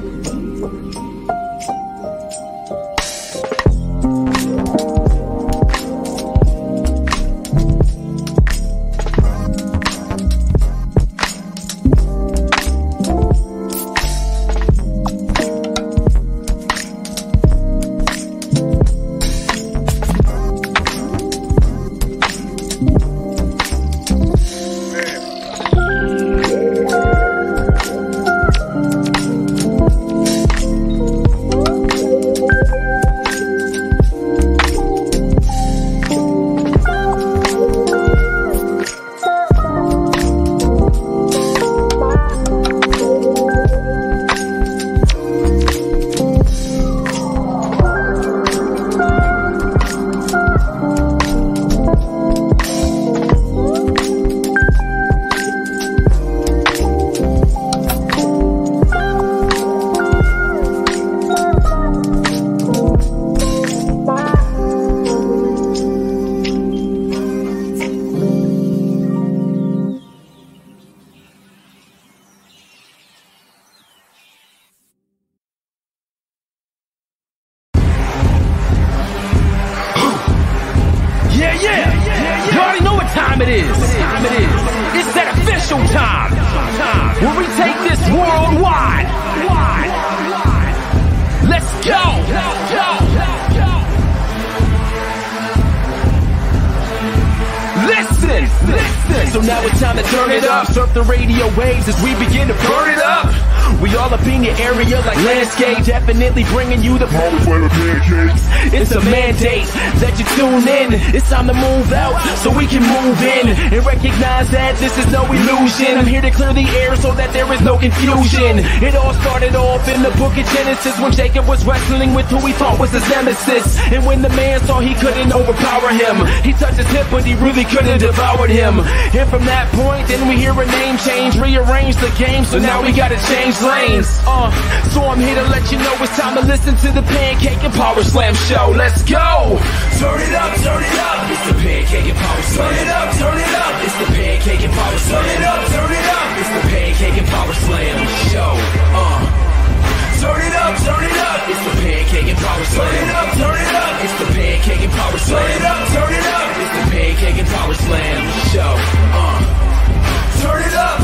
Definitely bringing you the pancakes. It's a mandate that you tune in. It's time to move out so we can move in and recognize that this is no illusion. I'm here to clear the air so that there is no confusion. It all started off in the book of Genesis when Jacob was wrestling with who he thought was his nemesis. And when the man saw he couldn't overpower him, he touched his hip but he really couldn't devour him. And from that point then we hear a name change, rearrange the game, so now we gotta change lanes. So I'm here to let you know it's time to listen to the Pancake and Power Slam show. Let's go! Turn it up, turn it up. It's the Pancake and Power Slam. Turn it up, turn it up. It's the Pancake and Power Slam. Turn it up, turn it up. It's the Pancake and Power Slam show. Turn it up, turn it up. It's the Pancake and Power Slam. Turn it up, turn it up. It's the Pancake and Power Slam. Turn it up, turn it up. It's the Pancake and Power Slam show. Turn it up.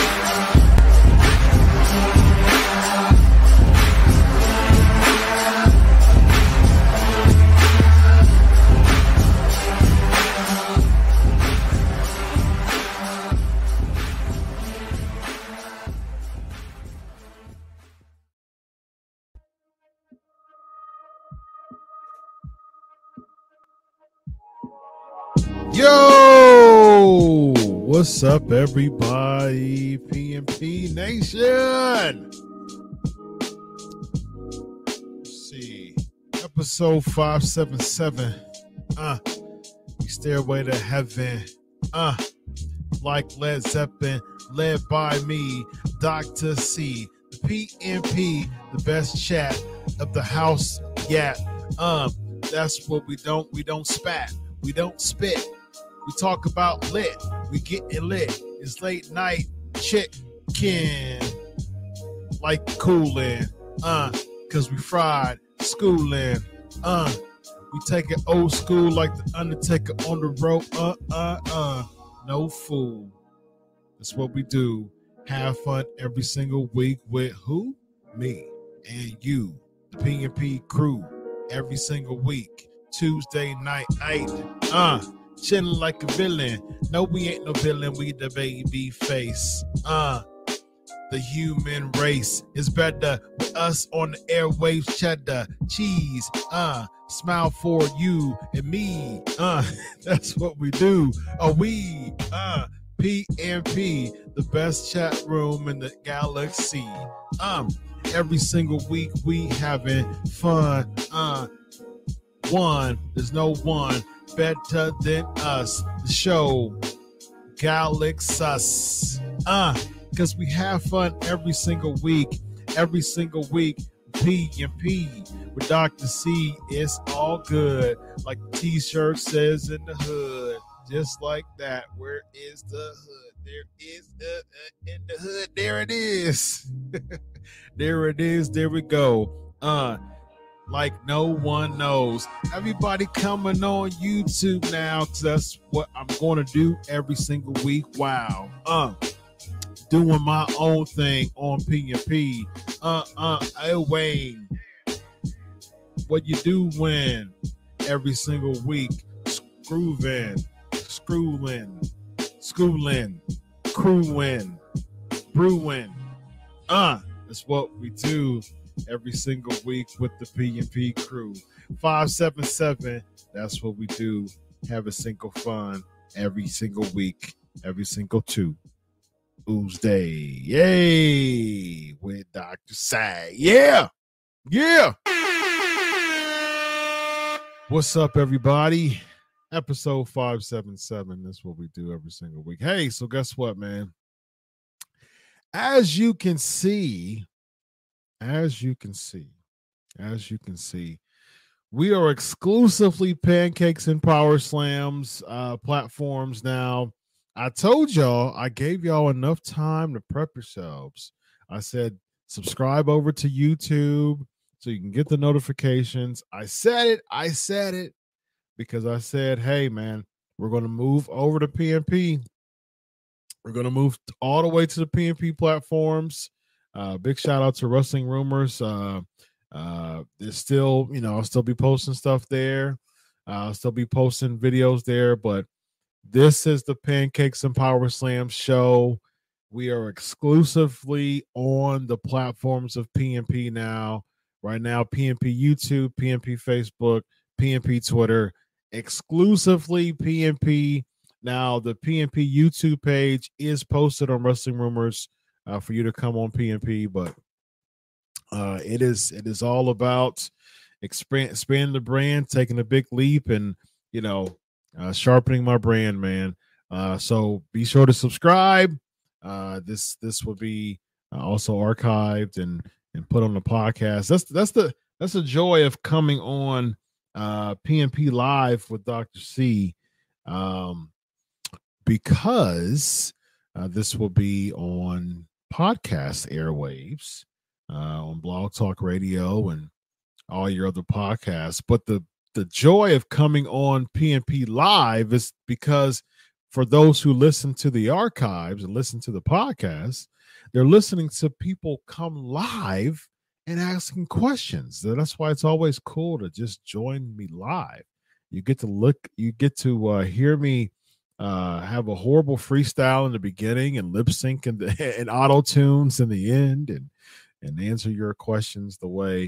Yo, what's up, everybody? PNP Nation. Let's see, episode 577. Stairway to Heaven. Like Led Zeppelin, led by me, Dr. C. The PNP, the best chat of the house yet. That's what we don't spat. We don't spit. We talk about lit. We getting lit. It's late night chicken. Like cooling. Cause we fried schooling. We take it old school like the Undertaker on the rope. No fool. That's what we do. Have fun every single week with who? Me and you. The PNP crew. Every single week. Tuesday night, chilling like a villain. No, we ain't no villain, we the baby face. The human race is better with us on the airwaves, cheddar, cheese, smile for you and me. That's what we do. We, PNP, the best chat room in the galaxy. Every single week we having fun. There's no one better than us. The show Galaxus. Because we have fun every single week. Every single week. P&P with Dr. C. It's all good. Like the t-shirt says in the hood. Just like that. Where is the hood? There is in the hood. There it is. There it is. There we go. Like no one knows. Everybody coming on YouTube now, because that's what I'm going to do every single week. Wow. Doing my own thing on PNP. Hey Wayne, what you do when every single week? Schooling, crewing, brewing. That's what we do every single week with the PNP crew. 577, that's what we do. Have a single fun every single week, every single Tuesday. Yay! With Dr. Sag. Yeah! What's up, everybody? Episode 577. That's what we do every single week. Hey, so guess what, man? As you can see, we are exclusively Pancakes and Power Slams platforms now. I told y'all, I gave y'all enough time to prep yourselves. I said, subscribe over to YouTube so you can get the notifications. I said it because I said, hey, man, we're going to move over to PNP. We're going to move all the way to the PNP platforms. Big shout out to Wrestling Rumors. There's still, I'll still be posting stuff there. I'll still be posting videos there, but this is the Pancakes and Power Slam show. We are exclusively on the platforms of PNP now. Right now, PNP YouTube, PNP Facebook, PNP Twitter, exclusively PNP. Now, the PNP YouTube page is posted on Wrestling Rumors for you to come on PNP, but it is all about expanding the brand, taking a big leap, and sharpening my brand, man. So be sure to subscribe. This will be also archived and put on the podcast. That's the joy of coming on PNP Live with Dr. C, because this will be on podcast airwaves, on Blog Talk Radio and all your other podcasts. But the joy of coming on PNP Live is because for those who listen to the archives and listen to the podcast, they're listening to people come live and asking questions. That's why it's always cool to just join me live. You get to hear me have a horrible freestyle in the beginning and lip sync and auto tunes in the end, and answer your questions the way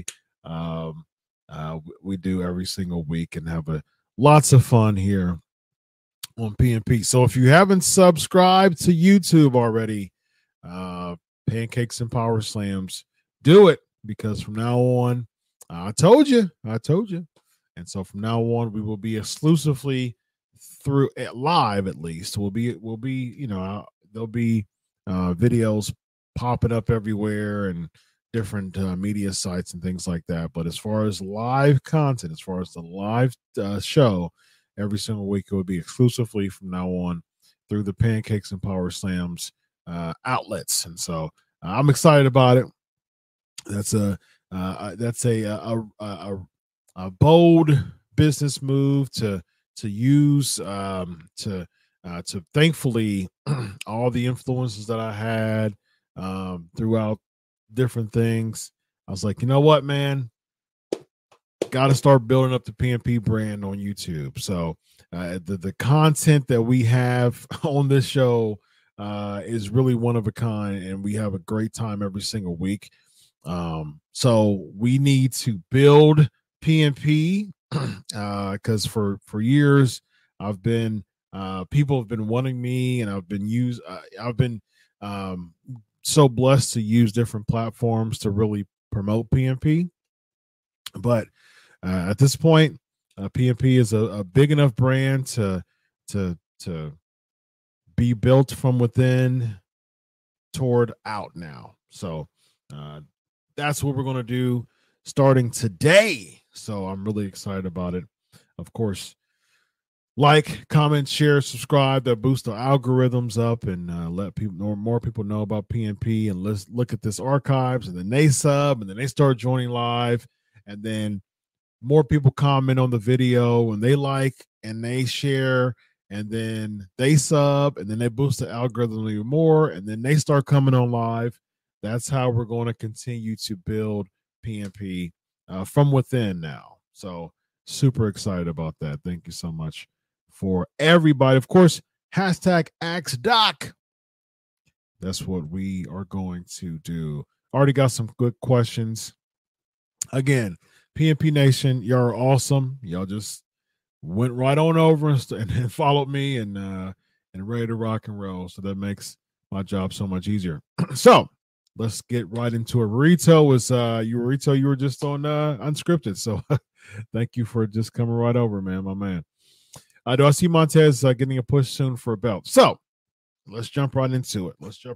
we do every single week, and have lots of fun here on PNP. So if you haven't subscribed to YouTube already, Pancakes and Power Slams, do it, because from now on, I told you. And so from now on, we will be exclusively through live. At least we'll be there'll be videos popping up everywhere and different media sites and things like that. But as far as live content, as far as the live show, every single week, it will be exclusively from now on through the Pancakes and Power Slams outlets. And so I'm excited about it. That's a bold business move to use to thankfully all the influences that I had throughout different things. I was like, you know what, man, got to start building up the PNP brand on YouTube. So the content that we have on this show is really one of a kind, and we have a great time every single week. So we need to build PNP because for years I've been people have been wanting me, and I've been so blessed to use different platforms to really promote PNP. But at this point, PNP is a big enough brand to be built from within toward out now. So that's what we're going to do starting today. So I'm really excited about it. Of course, Like, comment, share, subscribe. That boosts the algorithms up and let more people know about PNP. And let's look at this archives, and then they sub, and then they start joining live, and then more people comment on the video, and they like and they share, and then they sub, and then they boost the algorithm even more, and then they start coming on live. That's how we're going to continue to build PNP from within now. So super excited about that. Thank you so much for everybody. Of course, hashtag AskDoc. That's what we are going to do. Already got some good questions. Again, PNP Nation, y'all are awesome. Y'all just went right on over and followed me and ready to rock and roll. So that makes my job so much easier. So let's get right into it. Rito, you were just on Unscripted. So thank you for just coming right over, man, my man. Do I see Montez getting a push soon for a belt? So let's jump right into it.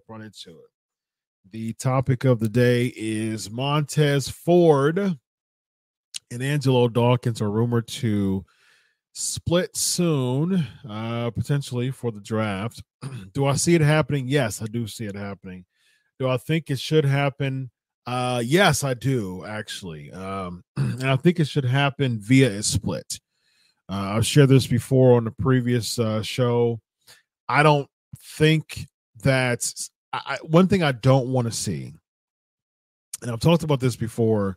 The topic of the day is Montez Ford and Angelo Dawkins are rumored to split soon, potentially for the draft. Do I see it happening? Yes, I do see it happening. Do I think it should happen? Yes, I do, actually. And I think it should happen via a split. I've shared this before on the previous show. I don't think that one thing I don't want to see, and I've talked about this before.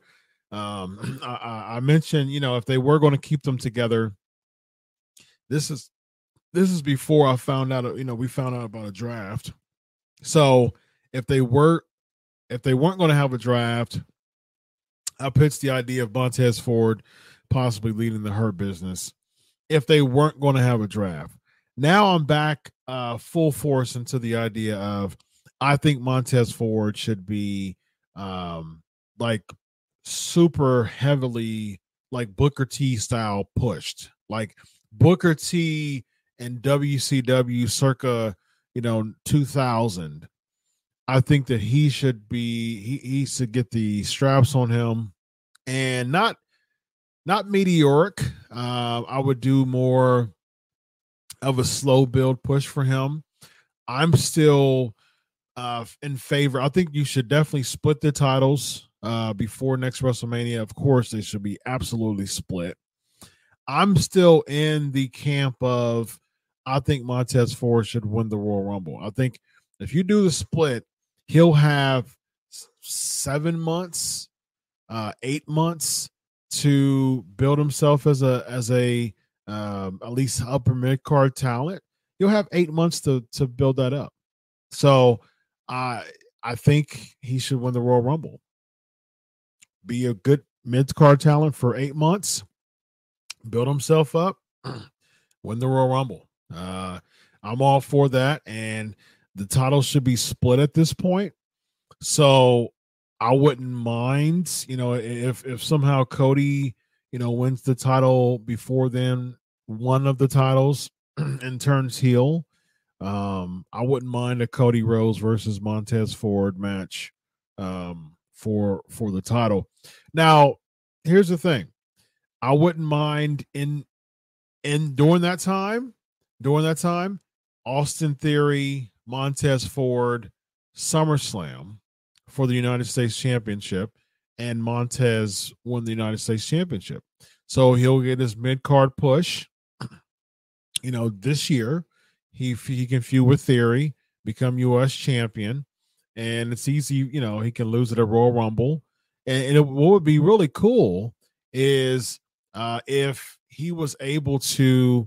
I mentioned, if they were going to keep them together, this is before I found out. We found out about a draft. So if they weren't going to have a draft, I pitched the idea of Montez Ford possibly leading the Hurt Business. If they weren't going to have a draft, now I'm back full force into the idea of I think Montez Ford should be like super heavily like Booker T style pushed, like Booker T and WCW circa 2000. I think that he should get the straps on him and not meteoric. I would do more of a slow build push for him. I'm still in favor. I think you should definitely split the titles before next WrestleMania. Of course, they should be absolutely split. I'm still in the camp of I think Montez Ford should win the Royal Rumble. I think if you do the split, he'll have 7 months, 8 months to build himself as a at least upper mid card talent. You'll have 8 months to build that up. So I think he should win the Royal Rumble. Be a good mid card talent for 8 months, build himself up, win the Royal Rumble. I'm all for that, and the title should be split at this point. So I wouldn't mind, if somehow Cody, wins the title before then, one of the titles, and turns heel. I wouldn't mind a Cody Rhodes versus Montez Ford match for the title. Now, here's the thing. I wouldn't mind in during that time, Austin Theory, Montez Ford, SummerSlam for the United States Championship, and Montez won the United States Championship. So he'll get his mid-card push. This year, he can feud with Theory, become U.S. champion, and it's easy. He can lose at a Royal Rumble. And what would be really cool is if he was able to,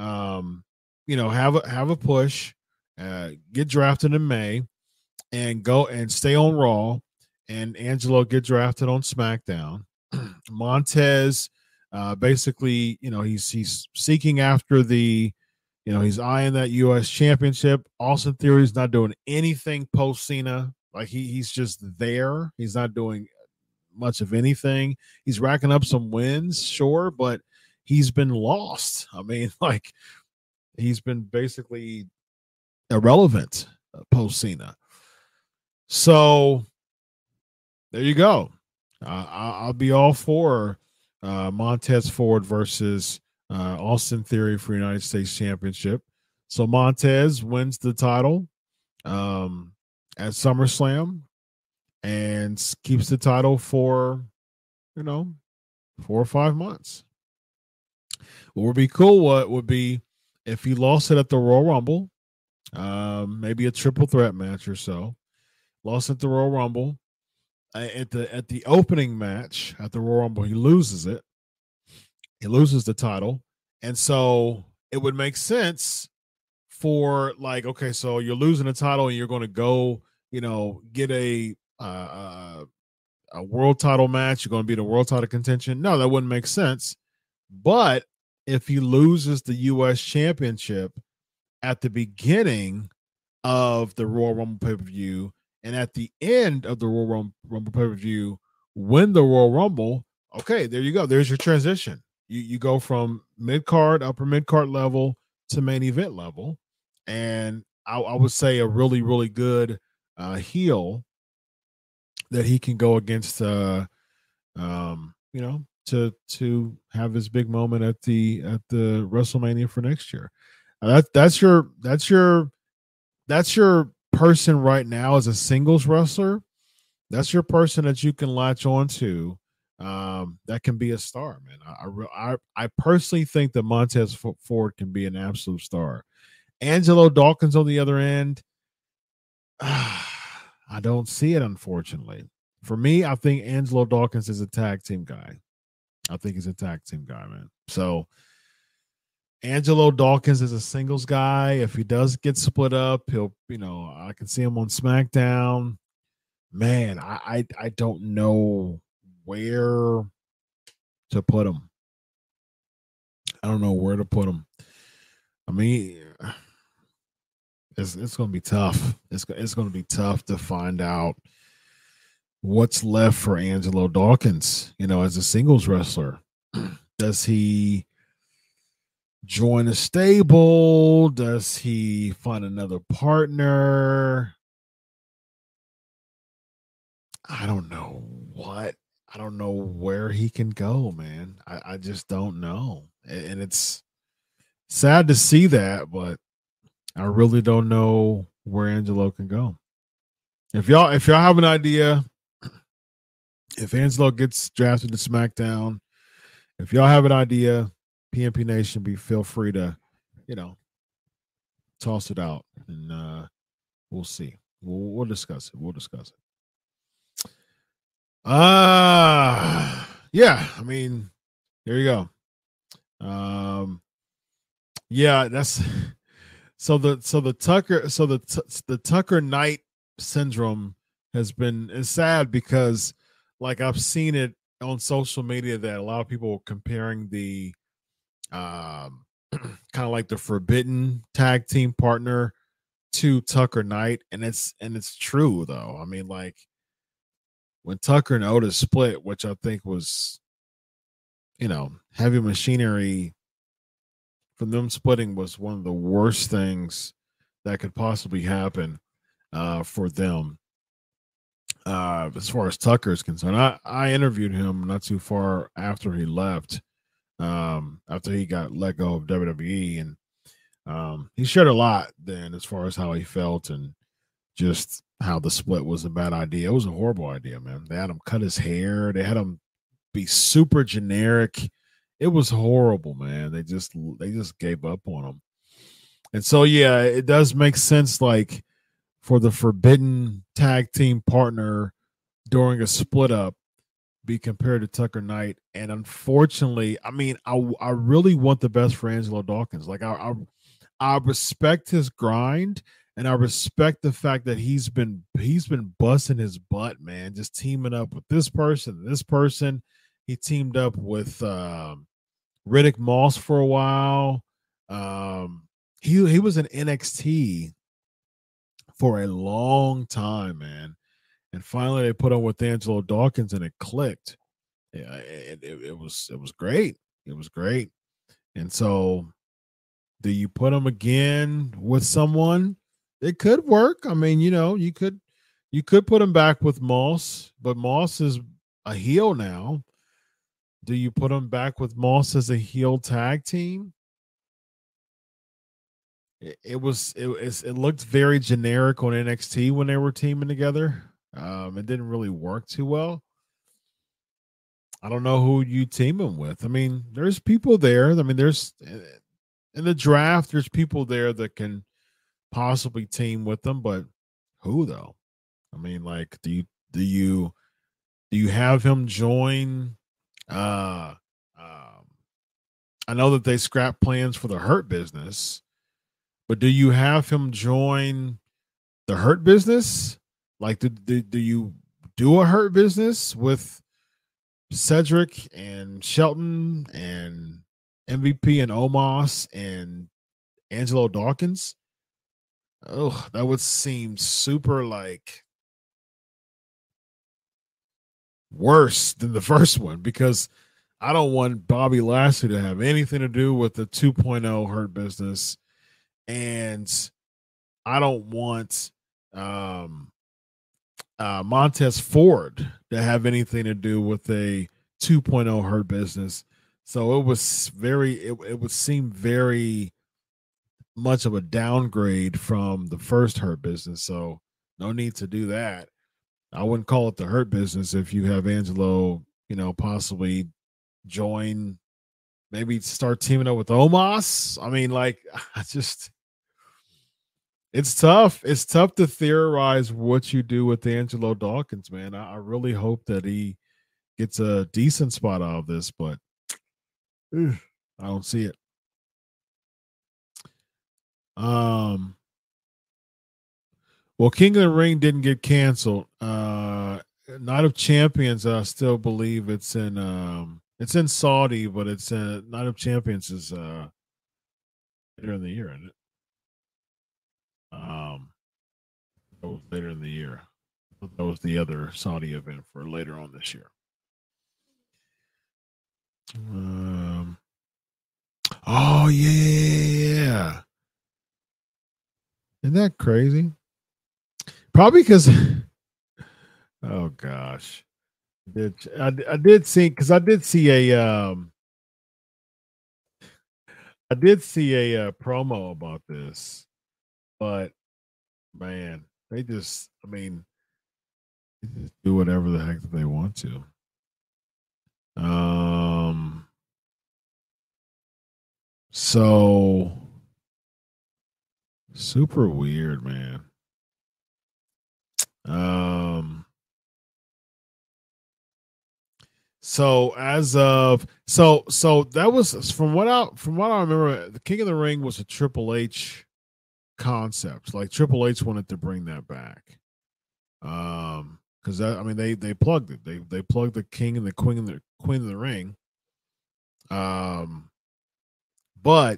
have a push, get drafted in May, and go and stay on Raw, and Angelo get drafted on SmackDown. Montez, basically, he's seeking after the, he's eyeing that U.S. championship. Austin Theory's not doing anything post Cena. Like he's just there. He's not doing much of anything. He's racking up some wins, sure, but he's been lost. I mean, like he's been basically irrelevant post Cena. So there you go. I'll be all for Montez Ford versus Austin Theory for United States Championship. So Montez wins the title at SummerSlam and keeps the title for, 4 or 5 months. What would be cool would be if he lost it at the Royal Rumble, maybe a triple threat match or so. Lost at the Royal Rumble. At the opening match at the Royal Rumble, he loses it. He loses the title. And so it would make sense for, like, okay, so you're losing the title and you're going to go, get a world title match. You're going to be in a world title contention. No, that wouldn't make sense. But if he loses the U.S. Championship at the beginning of the Royal Rumble pay-per-view and at the end of the Royal Rumble pay-per-view, win the Royal Rumble, okay, there you go. There's your transition. You go from mid-card, upper mid-card level to main event level. And I would say a really, really good heel that he can go against, to have his big moment at the WrestleMania for next year. That's your person right now as a singles wrestler. That's your person that you can latch on to. That can be a star, man. I personally think that Montez Ford can be an absolute star. Angelo Dawkins on the other end, I don't see it, unfortunately. For me, I think Angelo Dawkins is a tag team guy. I think he's a tag team guy, man. So Angelo Dawkins is a singles guy. If he does get split up, he'll, I can see him on SmackDown. Man, I don't know where to put him. I don't know where to put him. I mean, it's going to be tough. It's going to be tough to find out what's left for Angelo Dawkins, as a singles wrestler. Does he join a stable? Does he find another partner? I don't know what. I don't know where he can go, man. I just don't know. And it's sad to see that, but I really don't know where Angelo can go. If y'all have an idea, if Angelo gets drafted to SmackDown, if y'all have an idea, PNP Nation, feel free to, toss it out, and we'll see. We'll discuss it. Yeah. I mean, there you go. Yeah, that's so the Tucker Knight syndrome is sad because, like, I've seen it on social media that a lot of people are comparing the kind of like the Forbidden tag team partner to Tucker Knight, and it's true though. I mean, like, when Tucker and Otis split, which I think was, heavy machinery, from them splitting was one of the worst things that could possibly happen for them. As far as Tucker is concerned, I interviewed him not too far after he left, after he got let go of WWE, and he shared a lot then as far as how he felt and just how the split was a bad idea. It was a horrible idea, man. They had him cut his hair. They had him be super generic. It was horrible, man. They just gave up on him. And so, yeah, it does make sense, like, for the Forbidden tag team partner during a split up be compared to Tucker Knight. And unfortunately, I mean, I really want the best for Angelo Dawkins. Like, I respect his grind. And I respect the fact that he's been busting his butt, man, just teaming up with this person. He teamed up with Riddick Moss for a while. He was in NXT for a long time, man. And finally they put on with Angelo Dawkins and it clicked. Yeah, it was great. It was great. And so do you put him again with someone? It could work. I mean, you could put him back with Moss, but Moss is a heel now. Do you put him back with Moss as a heel tag team? It looked very generic on NXT when they were teaming together. It didn't really work too well. I don't know who you team him with. I mean, there's people there. I mean, there's in the draft, there's people there that can possibly team with them, but who though? I mean, like, do you have him join? I know that they scrapped plans for the Hurt Business, but do you have him join the Hurt Business? Like, do you do a Hurt Business with Cedric and Shelton and MVP and Omos and Angelo Dawkins? Oh, that would seem super like worse than the first one, because I don't want Bobby Lashley to have anything to do with the 2.0 Hurt Business, and I don't want Montez Ford to have anything to do with a 2.0 Hurt Business. So it would seem very much of a downgrade from the first Hurt Business. So no need to do that. I wouldn't call it the Hurt Business if you have Angelo, possibly join, maybe start teaming up with Omos. I mean, like, it's tough. It's tough to theorize what you do with Angelo Dawkins, man. I really hope that he gets a decent spot out of this, but I don't see it. Well, King of the Ring didn't get canceled. Night of Champions, I still believe it's in Saudi, but it's Night of Champions is later in the year, isn't it? That was later in the year. That was the other Saudi event for later on this year. Oh yeah. Isn't that crazy? Probably because oh gosh. I did see, because I did see a promo about this, but man, they just do whatever the heck they want to. So super weird, man. So as of so that was from what I remember, the King of the Ring was a Triple H concept. Like Triple H wanted to bring that back. Because they plugged it. They plugged the King and the Queen of the Ring. But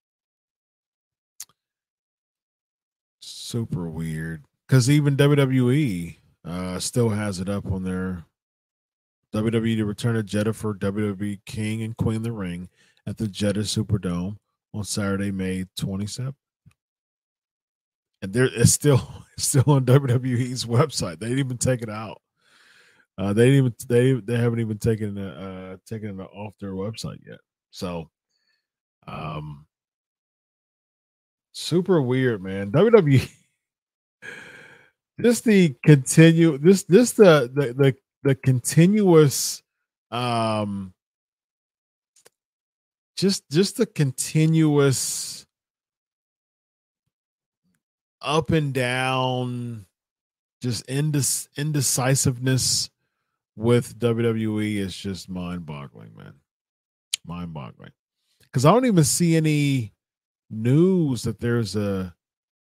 super weird, because even WWE still has it up on their WWE to return to Jeddah for WWE King and Queen of the Ring at the Jeddah Superdome on Saturday, May 27th. And it's still on WWE's website. They didn't even take it out. They haven't even taken it off their website yet. So, super weird, man. WWE. Just the continuous just the continuous up and down, just indecisiveness with WWE is just mind-boggling, man. Mind-boggling. Because I don't even see any news that there's a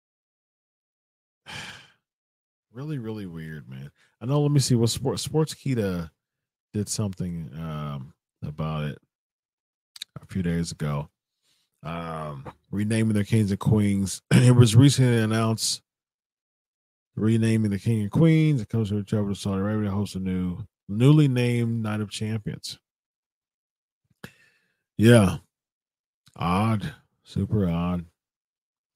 really, really weird, man. I know. Let me see what Sportskeeda did something about it a few days ago. Renaming their kings and queens. It was recently announced renaming the king and queens. It comes to a travel to Saudi Arabia to host a newly named Night of Champions. Yeah, odd, super odd.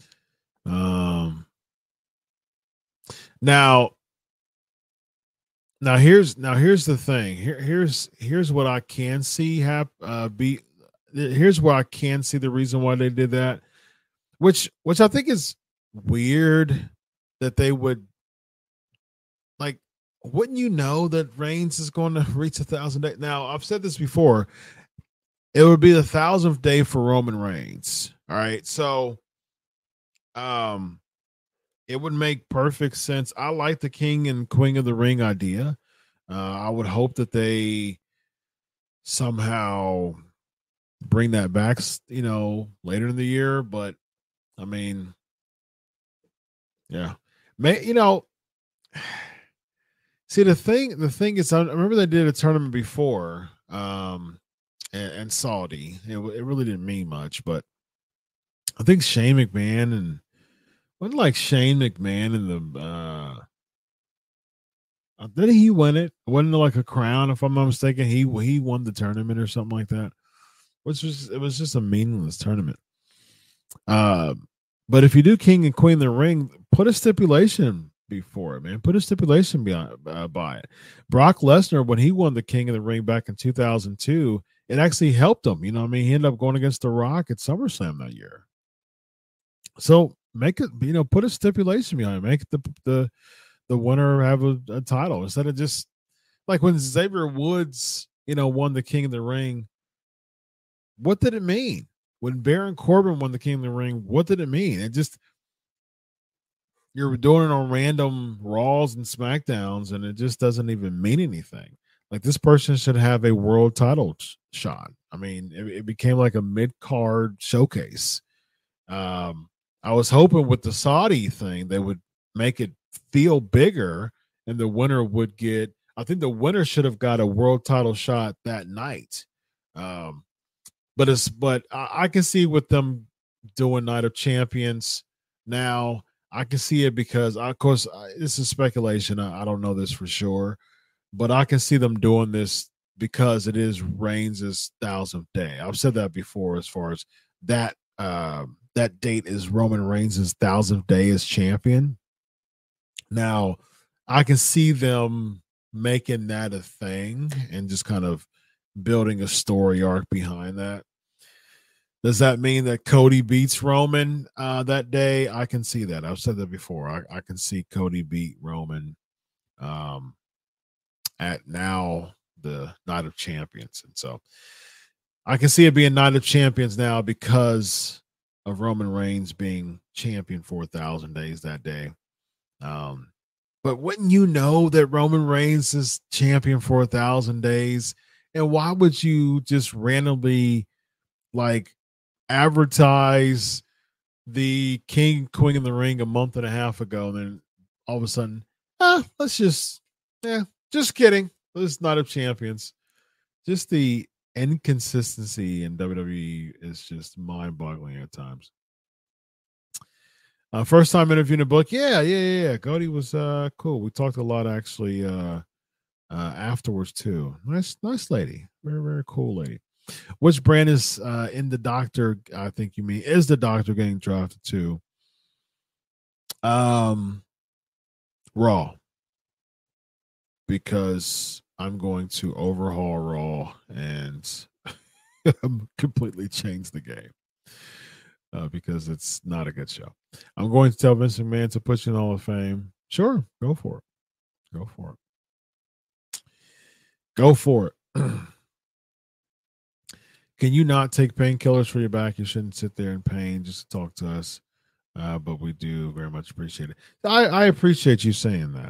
Now, Here's the thing. Here's what I can see here's where I can see the reason why they did that, which I think is weird that they would, like, wouldn't you know that Reigns is going to reach 1,000 days? Now, I've said this before. It would be the 1,000th day for Roman Reigns. All right. So it would make perfect sense. I like the King and Queen of the Ring idea. I would hope that they somehow bring that back, later in the year. But I mean, yeah, see, the thing is, I remember they did a tournament before, and Saudi. It really didn't mean much, but I think Shane McMahon and wasn't like Shane McMahon and did he win it? Wasn't it like a crown, if I'm not mistaken? He won the tournament or something like that. It was just a meaningless tournament. But if you do King and Queen of the Ring, put a stipulation before it, man. Put a stipulation by it. Brock Lesnar, when he won the King of the Ring back in 2002, it actually helped him. You know what I mean? He ended up going against The Rock at SummerSlam that year. So make it, put a stipulation behind it. Make the winner have a title instead of just like when Xavier Woods, won the King of the Ring. What did it mean? When Baron Corbin won the King of the Ring, what did it mean? It just, you're doing it on random Raws and SmackDowns, and it just doesn't even mean anything. Like, this person should have a world title shot. I mean, it became like a mid-card showcase. I was hoping with the Saudi thing, they would make it feel bigger, and the winner would get, I think the winner should have got a world title shot that night. But I can see with them doing Night of Champions now. I can see it because, of course, this is speculation. I don't know this for sure, but I can see them doing this because it is Reigns' 1,000th day. I've said that before. As far as that date is Roman Reigns' 1,000th day as champion. Now, I can see them making that a thing and just kind of building a story arc behind that. Does that mean that Cody beats Roman that day? I can see that. I've said that before. I can see Cody beat Roman at now the Night of Champions. And so I can see it being Night of Champions now because of Roman Reigns being champion for 1,000 days that day. But wouldn't you know that Roman Reigns is champion for 1,000 days? And why would you just randomly advertise the King Queen of the Ring a month and a half ago, and then all of a sudden, just kidding. It's Night of Champions. Just the inconsistency in WWE is just mind-boggling at times. First time interviewing a book. Yeah. Cody was cool. We talked a lot actually afterwards too. Nice lady. Very, very cool lady. Which brand is in the Doctor? I think you mean is the Doctor getting drafted to? Raw, because I'm going to overhaul Raw and completely change the game because it's not a good show. I'm going to tell Vince McMahon to put you in Hall of Fame. Sure, go for it. Go for it. Can you not take painkillers for your back? You shouldn't sit there in pain just to talk to us. But we do very much appreciate it. I appreciate you saying that.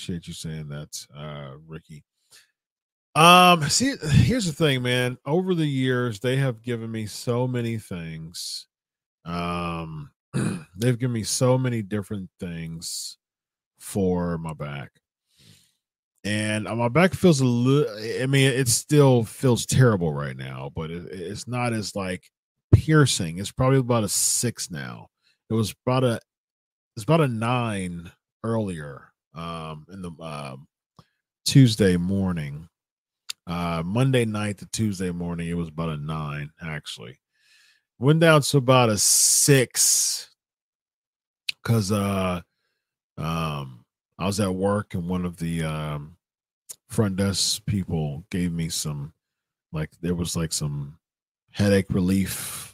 Ricky. See, here's the thing, man. Over the years, they have given me so many things. They've given me so many different things for my back. And my back feels a little, I mean, it still feels terrible right now, but it's not as piercing. It's probably about a 6 now. It was about a 9 earlier in the Tuesday morning. Monday night to Tuesday morning, it was about a 9 actually. Went down to about a 6 because I was at work and one of the front desk people gave me some, like, there was like some headache relief.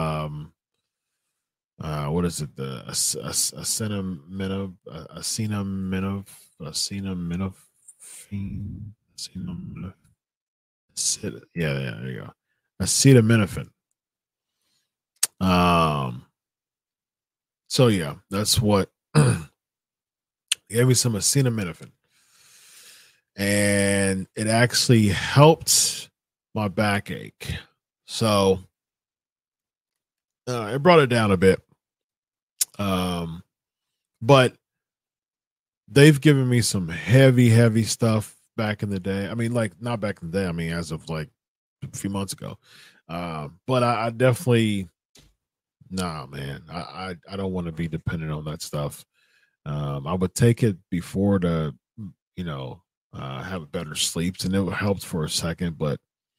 What is it? The acetaminophen, yeah, there you go. Acetaminophen. So yeah, that's what gave me some acetaminophen, and it actually helped my backache. So it brought it down a bit. But they've given me some heavy stuff back in the day. I mean, like, not back in the day. I mean, as of like a few months ago. But I definitely, nah, man, I don't want to be dependent on that stuff. I would take it before to, have a better sleeps, and it helped for a second, but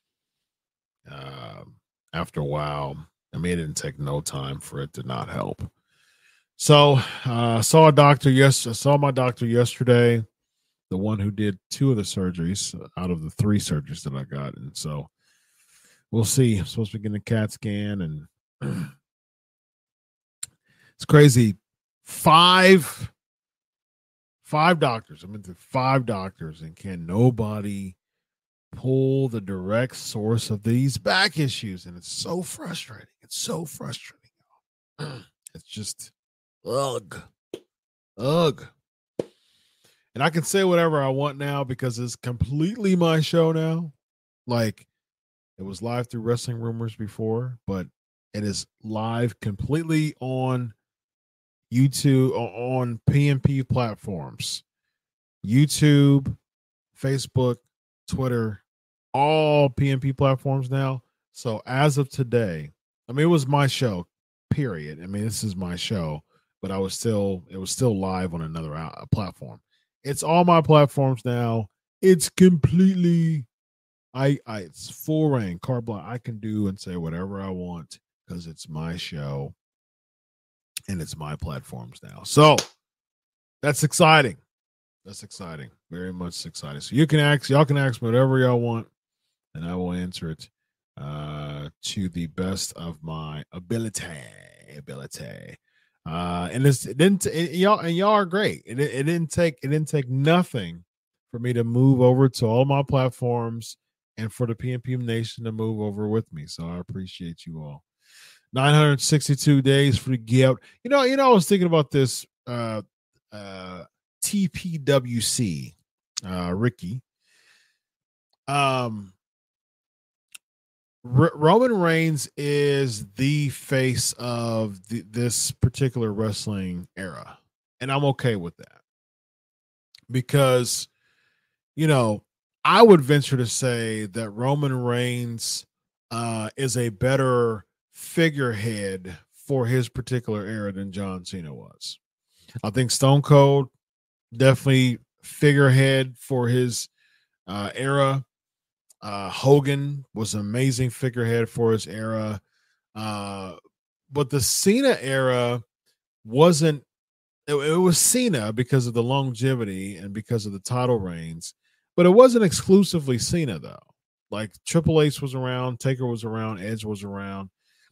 after a while, I mean, it didn't take no time for it to not help. So I saw a doctor. Yes, I saw my doctor yesterday, the one who did 2 of the surgeries out of the 3 surgeries that I got. And so we'll see. I'm supposed to be getting a CAT scan, and it's crazy. 5 doctors. I'm into 5 doctors, and can nobody pull the direct source of these back issues? And it's so frustrating. It's so frustrating. It's just ugh. And I can say whatever I want now because it's completely my show now. Like, it was live through Wrestling Rumors before, but it is live completely on YouTube, on PNP platforms, YouTube, Facebook, Twitter, all PNP platforms now. So as of today, I mean, it was my show, period. I mean, this is my show, but it was still live on another platform. It's all my platforms now. It's completely, it's full reign, carte blanche. I can do and say whatever I want because it's my show and it's my platforms now. So that's exciting. That's exciting. Very much exciting. So y'all can ask me whatever y'all want, and I will answer it to the best of my ability. Y'all are great. It didn't take nothing for me to move over to all my platforms and for the PNP Nation to move over with me. So I appreciate you all. 962 days for the gift. I was thinking about this TPWC, Ricky. Roman Reigns is the face of this particular wrestling era, and I'm okay with that because, I would venture to say that Roman Reigns is a better figurehead for his particular era than John Cena was. I think Stone Cold definitely figurehead for his era. Hogan was an amazing figurehead for his era. But the Cena era wasn't, it was Cena because of the longevity and because of the title reigns, but it wasn't exclusively Cena though. Like Triple H was around, Taker was around, Edge was around.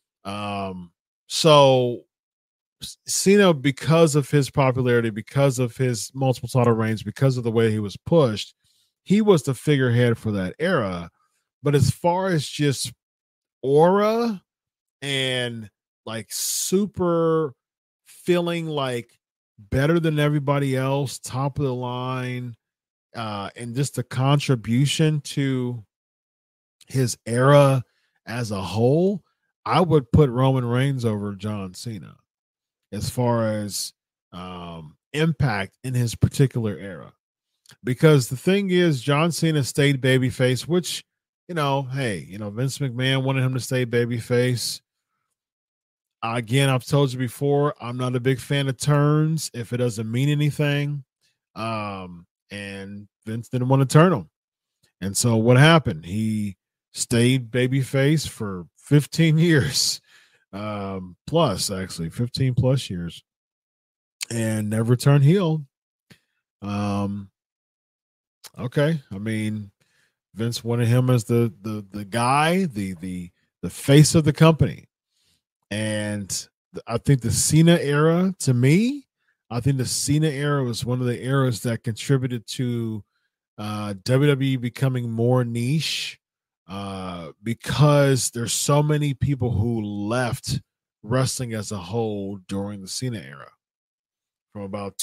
So Cena, because of his popularity, because of his multiple title reigns, because of the way he was pushed, he was the figurehead for that era. But as far as just aura and like super feeling like better than everybody else, top of the line, and just the contribution to his era as a whole, I would put Roman Reigns over John Cena as far as impact in his particular era. Because the thing is, John Cena stayed babyface, which, Vince McMahon wanted him to stay babyface. Again, I've told you before, I'm not a big fan of turns if it doesn't mean anything. And Vince didn't want to turn him. And so what happened? He stayed babyface for 15 years, plus actually 15 plus years, and never turned heel. Okay. I mean, Vince wanted him as the guy, the face of the company. And I think the Cena era, to me, I think the Cena era was one of the eras that contributed to WWE becoming more niche because there's so many people who left wrestling as a whole during the Cena era. From about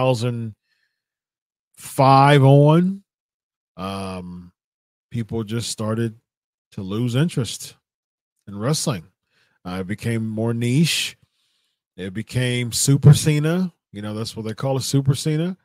2005 on, people just started to lose interest in wrestling. It became more niche. It became Super Cena. You know, that's what they call it, Super Cena.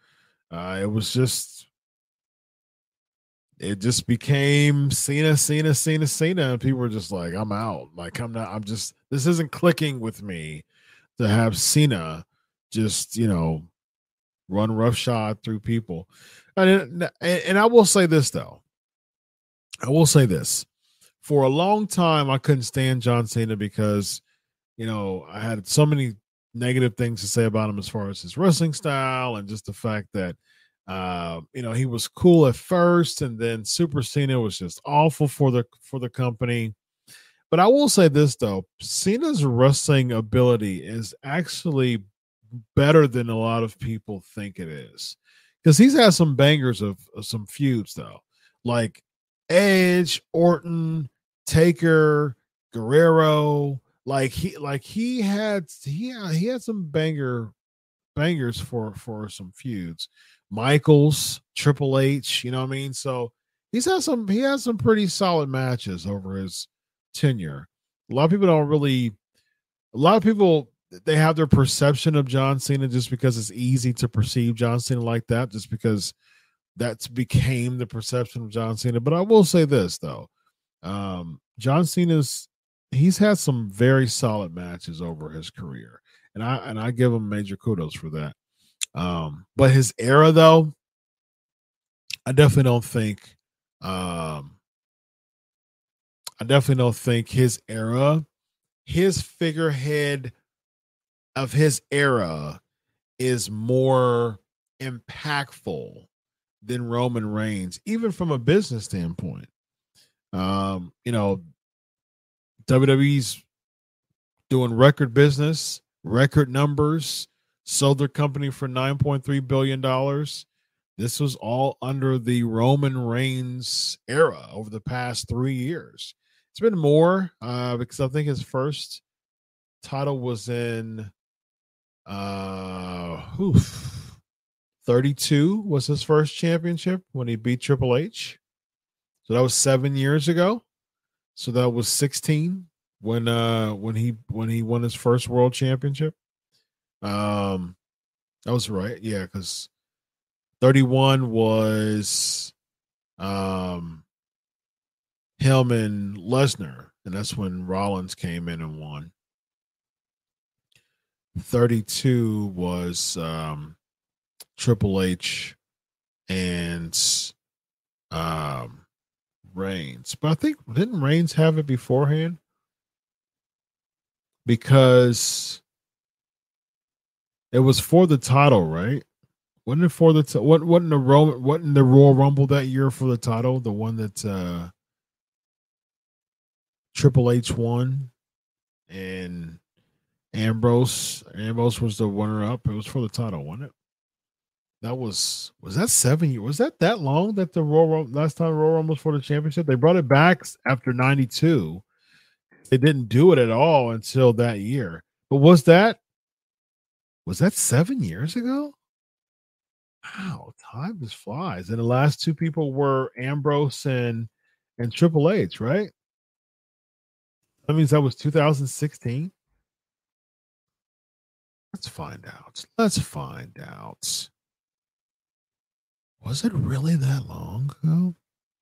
It just became Cena. And people were just like, I'm out. Like, this isn't clicking with me to have Cena just, run roughshod through people. And I will say this, though. I will say this. For a long time, I couldn't stand John Cena because, I had so many negative things to say about him as far as his wrestling style and just the fact that, he was cool at first, and then Super Cena was just awful for the company. But I will say this, though. Cena's wrestling ability is actually better than a lot of people think it is, because he's had some bangers of some feuds, though, like Edge, Orton, Taker, Guerrero. He had some bangers for some feuds. Michaels, Triple H, you know what I mean? So he has some pretty solid matches over his tenure. A lot of people they have their perception of John Cena just because it's easy to perceive John Cena like that, just because that's became the perception of John Cena. But I will say this, though. John he's had some very solid matches over his career, and I give him major kudos for that. But his era, though, I definitely don't think his era, his figurehead of his era is more impactful than Roman Reigns, even from a business standpoint. WWE's doing record business, record numbers, sold their company for $9.3 billion. This was all under the Roman Reigns era over the past 3 years. It's been more because I think his first title was in 32 was his first championship when he beat Triple H. So that was 7 years ago. So that was 16 when he won his first world championship. That was right. Yeah, because 31 was him and Lesnar, and that's when Rollins came in and won. 32 was Triple H and Reigns. But I think, didn't Reigns have it beforehand? Because it was for the title, right? Wasn't it for the wasn't the Royal Rumble that year for the title, the one that Triple H won and Ambrose was the runner up. It was for the title, wasn't it? That was that 7 years? Was that long that the last time Royal Rumble was for the championship? They brought it back after 92. They didn't do it at all until that year. But was that 7 years ago? Wow, time just flies. And the last two people were Ambrose and Triple H, right? That means that was 2016. Let's find out. Was it really that long ago?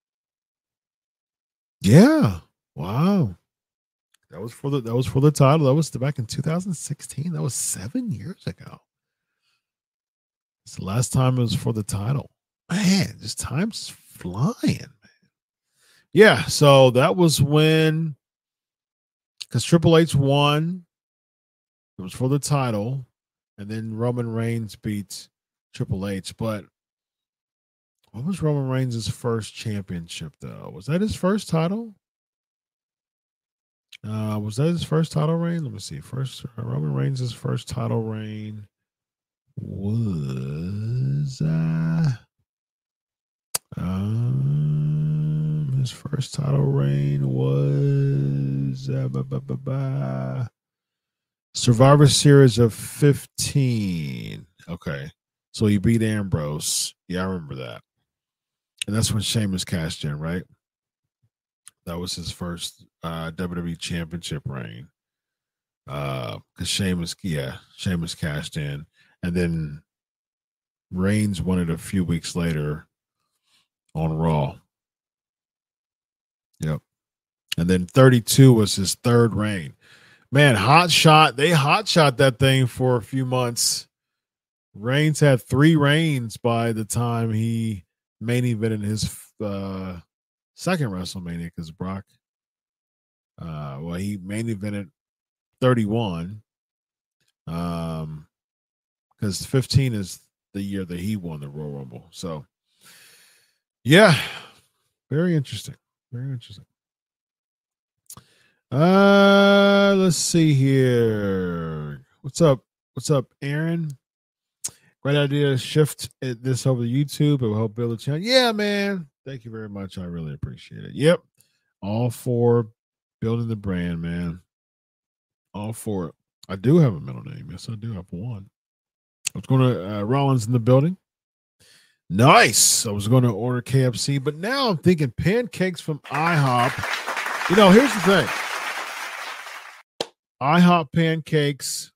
Yeah. Wow. That was for the title. That was back in 2016. That was 7 years ago. It's the last time it was for the title. Man, just time's flying, man. Yeah, so that was when, because Triple H won. It was for the title, and then Roman Reigns beat Triple H. But What was Roman Reigns' first championship, though? Was that his first title? Was that his first title reign? Let me see. First, Roman Reigns' first title reign was his first title reign was Survivor Series of 15. Okay. So he beat Ambrose. Yeah, I remember that. And that's when Sheamus cashed in, right? That was his first WWE Championship reign. Because Sheamus cashed in. And then Reigns won it a few weeks later on Raw. Yep. And then 32 was his third reign. Man, they hot shot that thing for a few months. Reigns had 3 reigns by the time he main evented his second WrestleMania, because Brock, he main evented 31, because 15 is the year that he won the Royal Rumble. So, yeah, very interesting. Very interesting. Let's see here. What's up, Aaron? Great idea to shift this over to YouTube. It will help build a channel. Yeah, man. Thank you very much. I really appreciate it. Yep. All for building the brand, man. All for it. I do have a middle name. Yes, I do have one. I was going to Rollins in the building. Nice. I was going to order KFC, but now I'm thinking pancakes from IHOP. Here's the thing. IHOP pancakes.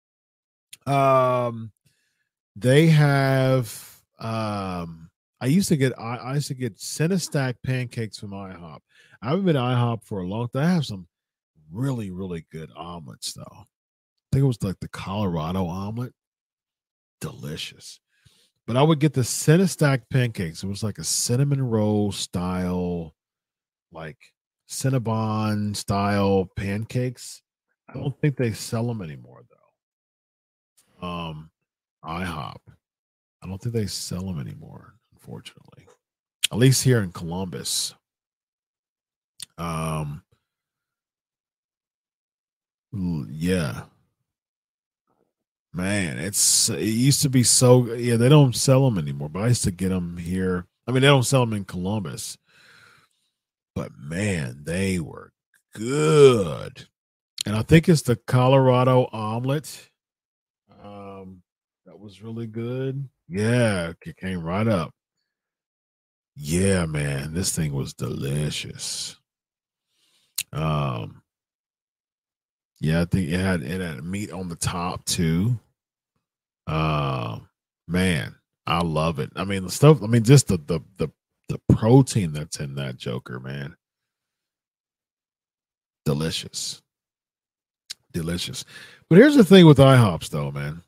They have I used to get Cinestack pancakes from IHOP. I haven't been to IHOP for a long time. I have some really, really good omelets, though. I think it was like the Colorado omelet. Delicious. But I would get the Cinestack pancakes. It was like a cinnamon roll style, like Cinnabon style pancakes. I don't think they sell them anymore, though. IHOP. I don't think they sell them anymore, unfortunately. At least here in Columbus. Yeah. Man, it used to be so. Yeah, they don't sell them anymore, but I used to get them here. I mean, they don't sell them in Columbus, but man, they were good. And I think it's the Colorado omelet. That was really good. Yeah, it came right up. Yeah, man, this thing was delicious. Yeah, I think it had meat on the top too. Man, I love it. I mean, the stuff. I mean, just the protein that's in that joker, man. Delicious. But here's the thing with IHOPs, though, man.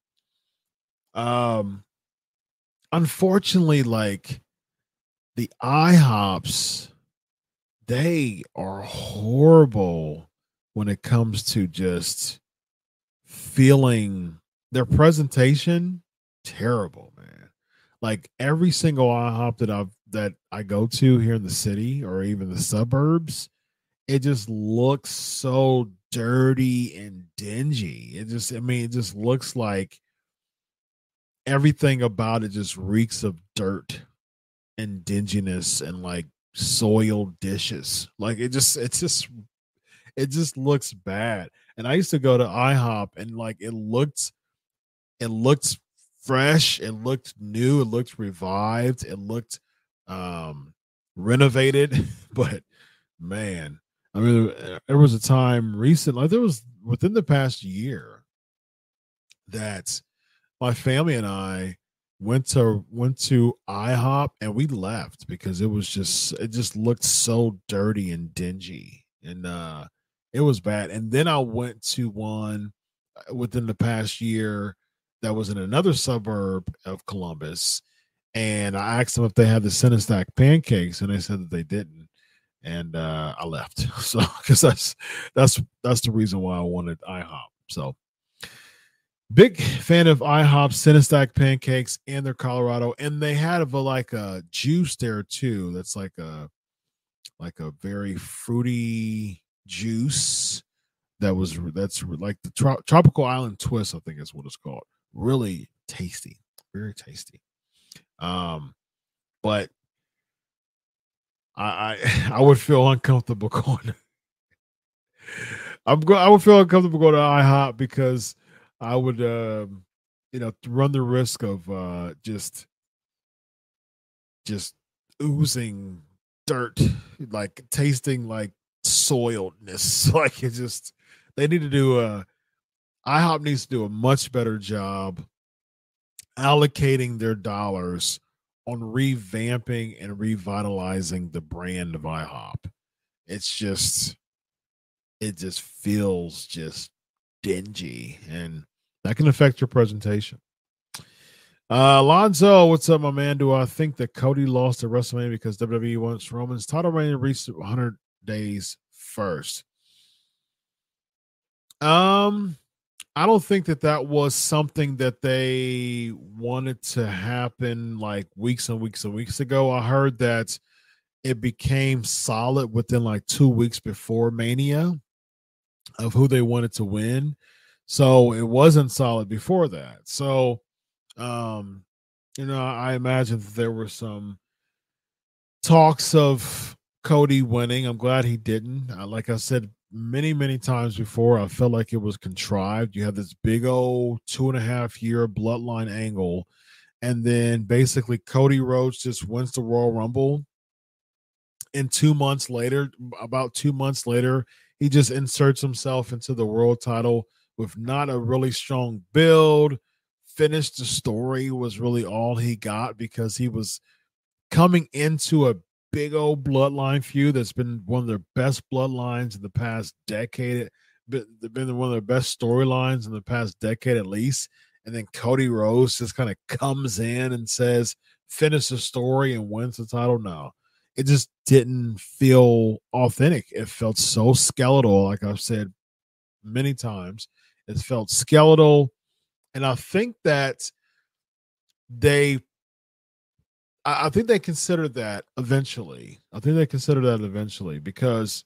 Unfortunately, like the IHOPs, they are horrible when it comes to just feeling their presentation. Terrible, man. Like every single IHOP that I go to here in the city or even the suburbs, it just looks so dirty and dingy. It just looks like everything about it just reeks of dirt and dinginess and like soiled dishes. Like it just looks bad. And I used to go to IHOP and like it looked fresh, it looked new, it looked revived, it looked renovated. But man, I mean, there was a time recently, there was within the past year that my family and I went to IHOP and we left because it just looked so dirty and dingy, and it was bad. And then I went to one within the past year that was in another suburb of Columbus, and I asked them if they had the Cinestack pancakes, and they said that they didn't. And I left. So because that's the reason why I wanted IHOP. So Big fan of IHOP Cinestack pancakes and their Colorado, and they had like a juice there too. That's like a very fruity juice that's like the tropical island twist. I think is what it's called. Really tasty, very tasty. But I would feel uncomfortable going. I would feel uncomfortable going to IHOP because I would, run the risk of just oozing dirt, like tasting like soiledness. Like it just, they need to do IHOP needs to do a much better job allocating their dollars on revamping and revitalizing the brand of IHOP. It's just, it just feels just dingy, and that can affect your presentation. Lonzo, what's up, my man? Do I think that Cody lost at WrestleMania because WWE wants Roman's title reign to reach 100 days first? I don't think that was something that they wanted to happen like weeks and weeks and weeks ago. I heard that it became solid within like 2 weeks before Mania of who they wanted to win. So it wasn't solid before that. So, I imagine that there were some talks of Cody winning. I'm glad he didn't. Like I said many, many times before, I felt like it was contrived. You have this big old 2.5 year bloodline angle, and then basically Cody Rhodes just wins the Royal Rumble. And 2 months later, about 2 months later, he just inserts himself into the world title with not a really strong build. Finished the story was really all he got because he was coming into a big old bloodline feud that's been one of their best bloodlines in the past decade. Been one of their best storylines in the past decade at least. And then Cody Rhodes just kind of comes in and says, finish the story and wins the title. No, it just didn't feel authentic. It felt so skeletal, like I've said many times. It felt skeletal. And I think that I think they considered that eventually. Because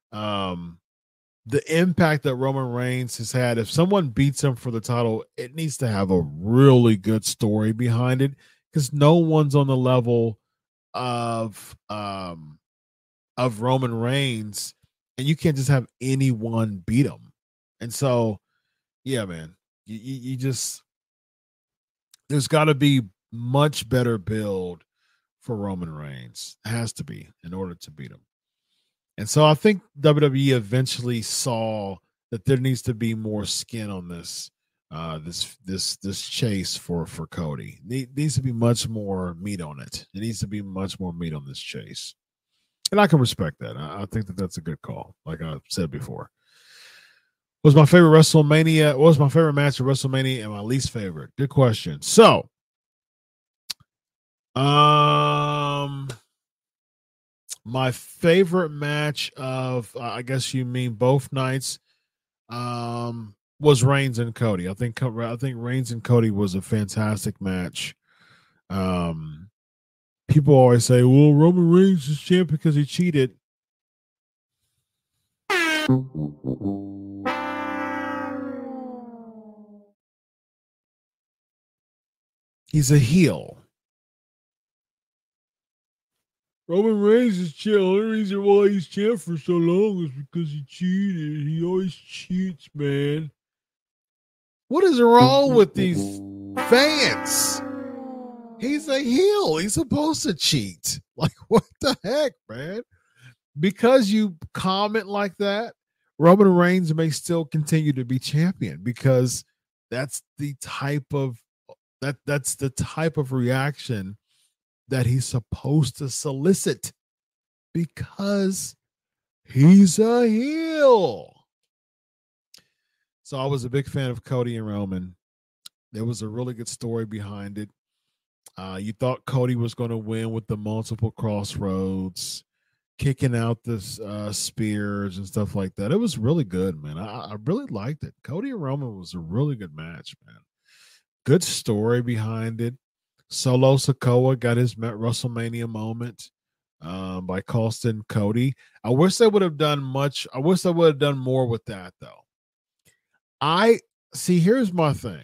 the impact that Roman Reigns has had, if someone beats him for the title, it needs to have a really good story behind it because no one's on the level of Roman Reigns, and you can't just have anyone beat him. And so, yeah, man, you just, there's got to be much better build for Roman Reigns. It has to be in order to beat him. And so I think WWE eventually saw that there needs to be more skin on this this chase for Cody. It needs to be much more meat on it. It needs to be much more meat on this chase. And I can respect that. I think that that's a good call, like I said before. What was my favorite WrestleMania? What was my favorite match of WrestleMania and my least favorite? Good question. So, my favorite match of, I guess you mean both nights, was Reigns and Cody. I think Reigns and Cody was a fantastic match. People always say, well, Roman Reigns is champ because he cheated. He's a heel. Roman Reigns is champ. The only reason why he's champ for so long is because he cheated. He always cheats, man. What is wrong with these fans? He's a heel. He's supposed to cheat. Like, what the heck, man? Because you comment like that, Roman Reigns may still continue to be champion because that's the type of that's the type of reaction that he's supposed to solicit because he's a heel. So I was a big fan of Cody and Roman. There was a really good story behind it. You thought Cody was going to win with the multiple crossroads. kicking out this spears and stuff like that. It was really good, man. I really liked it. Cody and Roman was a really good match, man. Good story behind it. Solo Sikoa got his WrestleMania moment by costing Cody. I wish they would have done much. I wish they would have done more with that, though. I see. Here's my thing.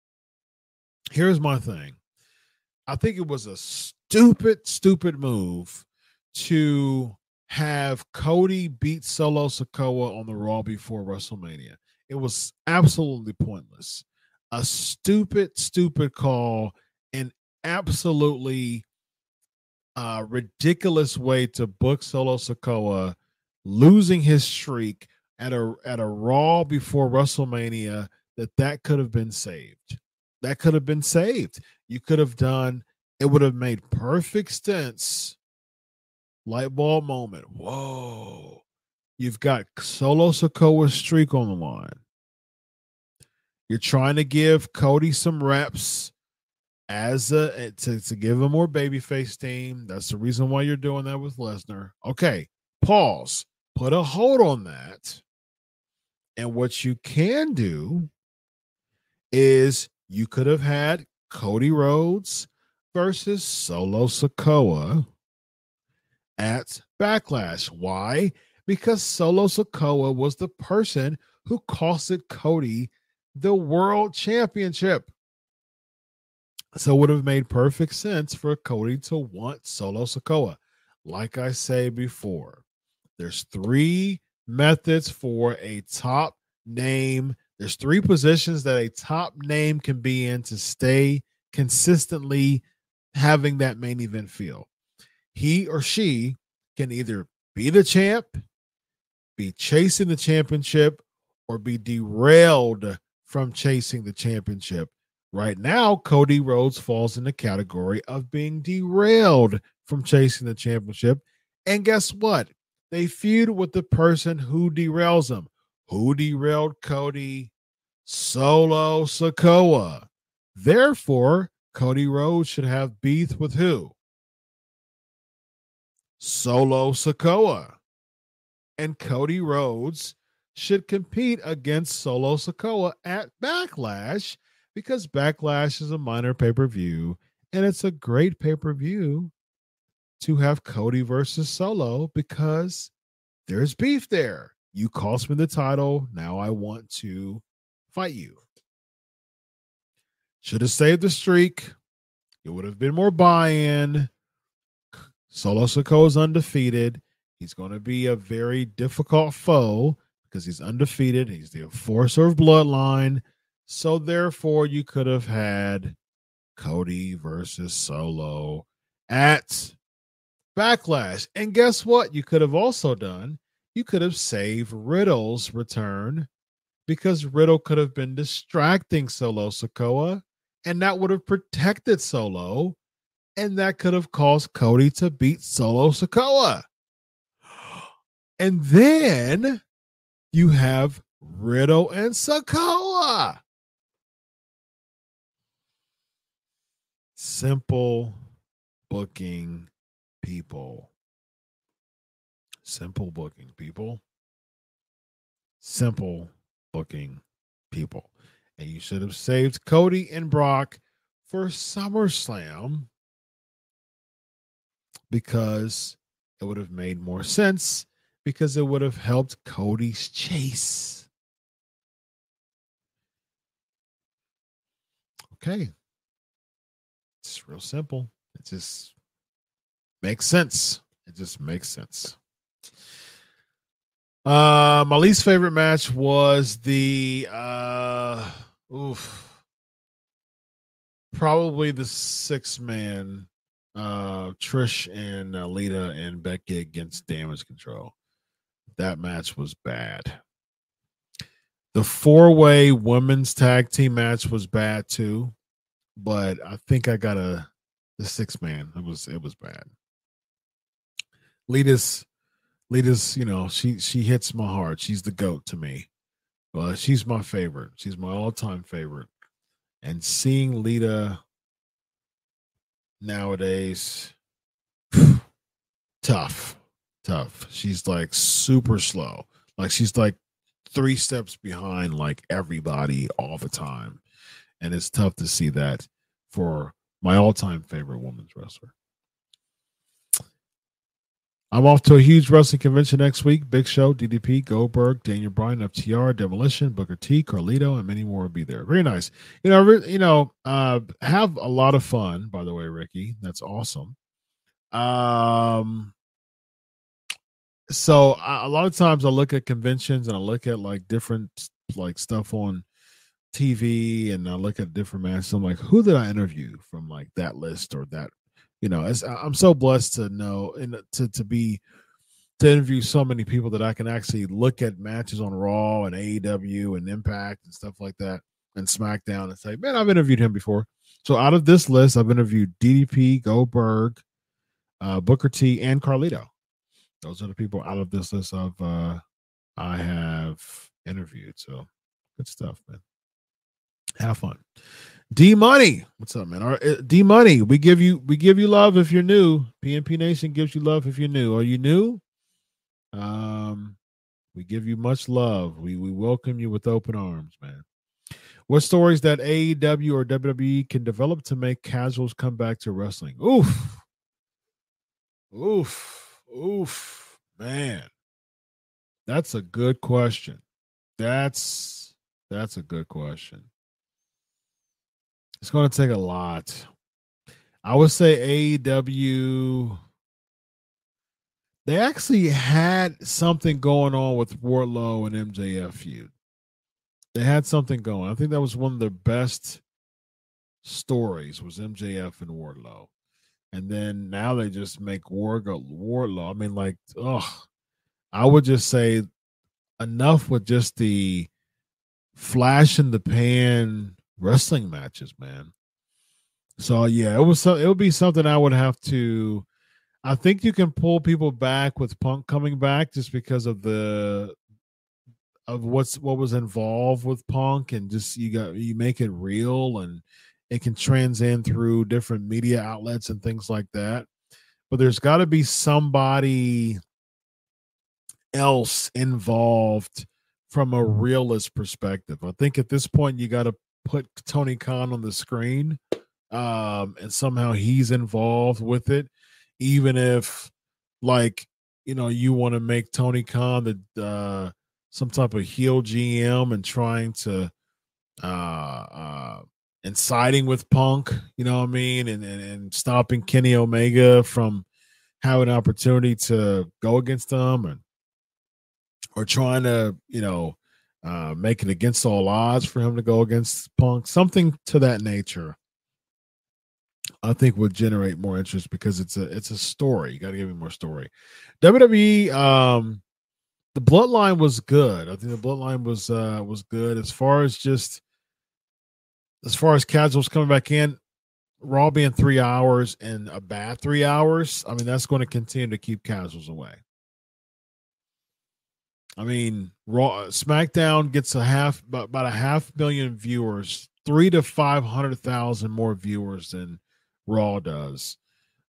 I think it was a stupid move to have Cody beat Solo Sikoa on the Raw before WrestleMania. It was absolutely pointless. A stupid call, and absolutely ridiculous way to book Solo Sikoa losing his streak at a Raw before WrestleMania. That could have been saved. That could have been saved. You could have done. It would have made perfect sense. Light bulb moment. Whoa. You've got Solo Sikoa's streak on the line. You're trying to give Cody some reps to give him more babyface steam. That's the reason why you're doing that with Lesnar. Okay, pause. Put a hold on that. And what you can do is you could have had Cody Rhodes versus Solo Sikoa at Backlash. Why? Because Solo Sikoa was the person who costed Cody the world championship. So it would have made perfect sense for Cody to want Solo Sikoa. Like I say before, there's 3 methods for a top name. There's 3 positions that a top name can be in to stay consistently having that main event feel. He or she can either be the champ, be chasing the championship, or be derailed from chasing the championship. Right now, Cody Rhodes falls in the category of being derailed from chasing the championship. And guess what? They feud with the person who derails them. Who derailed Cody? Solo Sikoa. Therefore, Cody Rhodes should have beef with who? Solo Sikoa. And Cody Rhodes should compete against Solo Sikoa at Backlash, because Backlash is a minor pay-per-view, and it's a great pay-per-view to have Cody versus Solo because there's beef there. You cost me the title. Now I want to fight you. Should have saved the streak. It would have been more buy-in. Solo Sikoa is undefeated. He's going to be a very difficult foe because he's undefeated. He's the enforcer of Bloodline. So therefore, you could have had Cody versus Solo at Backlash. And guess what? You could have also done, you could have saved Riddle's return, because Riddle could have been distracting Solo Sikoa, and that would have protected Solo, and that could have caused Cody to beat Solo Sikoa. And then you have Riddle and Sikoa. Simple booking, people. Simple booking, people. Simple booking, people. And you should have saved Cody and Brock for SummerSlam, because it would have made more sense, because it would have helped Cody's chase. Okay. It's real simple. It just makes sense. It just makes sense. My least favorite match was the probably the 6-man Trish and Lita and Becky against Damage Control. That match was bad. The 4-way women's tag team match was bad too, but I think I got the 6-man. It was bad. Lita's, she hits my heart. She's the GOAT to me. She's my favorite. She's my all-time favorite. And seeing Lita nowadays, tough. tough. She's like super slow. Like she's like 3 steps behind like everybody all the time. And it's tough to see that for my all-time favorite women's wrestler. I'm off to a huge wrestling convention next week. Big Show, DDP, Goldberg, Daniel Bryan, FTR, Demolition, Booker T, Carlito, and many more will be there. Very nice. Have a lot of fun, by the way, Ricky. That's awesome. So a lot of times I look at conventions and I look at like different like stuff on TV and I look at different matches. I'm like, who did I interview from like that list or that? I'm so blessed to know and to interview so many people that I can actually look at matches on Raw and AEW and Impact and stuff like that and SmackDown and say, man, I've interviewed him before. So out of this list, I've interviewed DDP, Goldberg, Booker T, and Carlito. Those are the people out of this list of I have interviewed. So good stuff, man. Have fun. D Money, what's up, man? D Money, we give you love if you're new. PNP Nation gives you love if you're new. Are you new? We give you much love. We welcome you with open arms, man. What stories that AEW or WWE can develop to make casuals come back to wrestling? Oof, man. That's a good question. That's a good question. It's going to take a lot. I would say AEW, they actually had something going on with Wardlow and MJF feud. They had something going. I think that was one of the best stories was MJF and Wardlow. And then now they just make Wardlow. I mean, like, I would just say enough with just the flash in the pan wrestling matches, man. So yeah, it would be something I would have to. I think you can pull people back with Punk coming back just because of what was involved with Punk, and just you make it real and it can transcend through different media outlets and things like that. But there's got to be somebody else involved from a realist perspective. I think at this point you got to put Tony Khan on the screen, and somehow he's involved with it, even if you want to make Tony Khan the some type of heel GM and trying to and siding with Punk, you know what I mean, and stopping Kenny Omega from having an opportunity to go against them, or trying to make it against all odds for him to go against Punk, something to that nature. I think would generate more interest because it's a story. You got to give me more story. WWE, the Bloodline was good. I think the Bloodline was good as far as casuals coming back in. Raw being 3 hours and a bad 3 hours. I mean, that's going to continue to keep casuals away. I mean, SmackDown gets about 500,000 viewers, 300,000 to 500,000 more viewers than Raw does.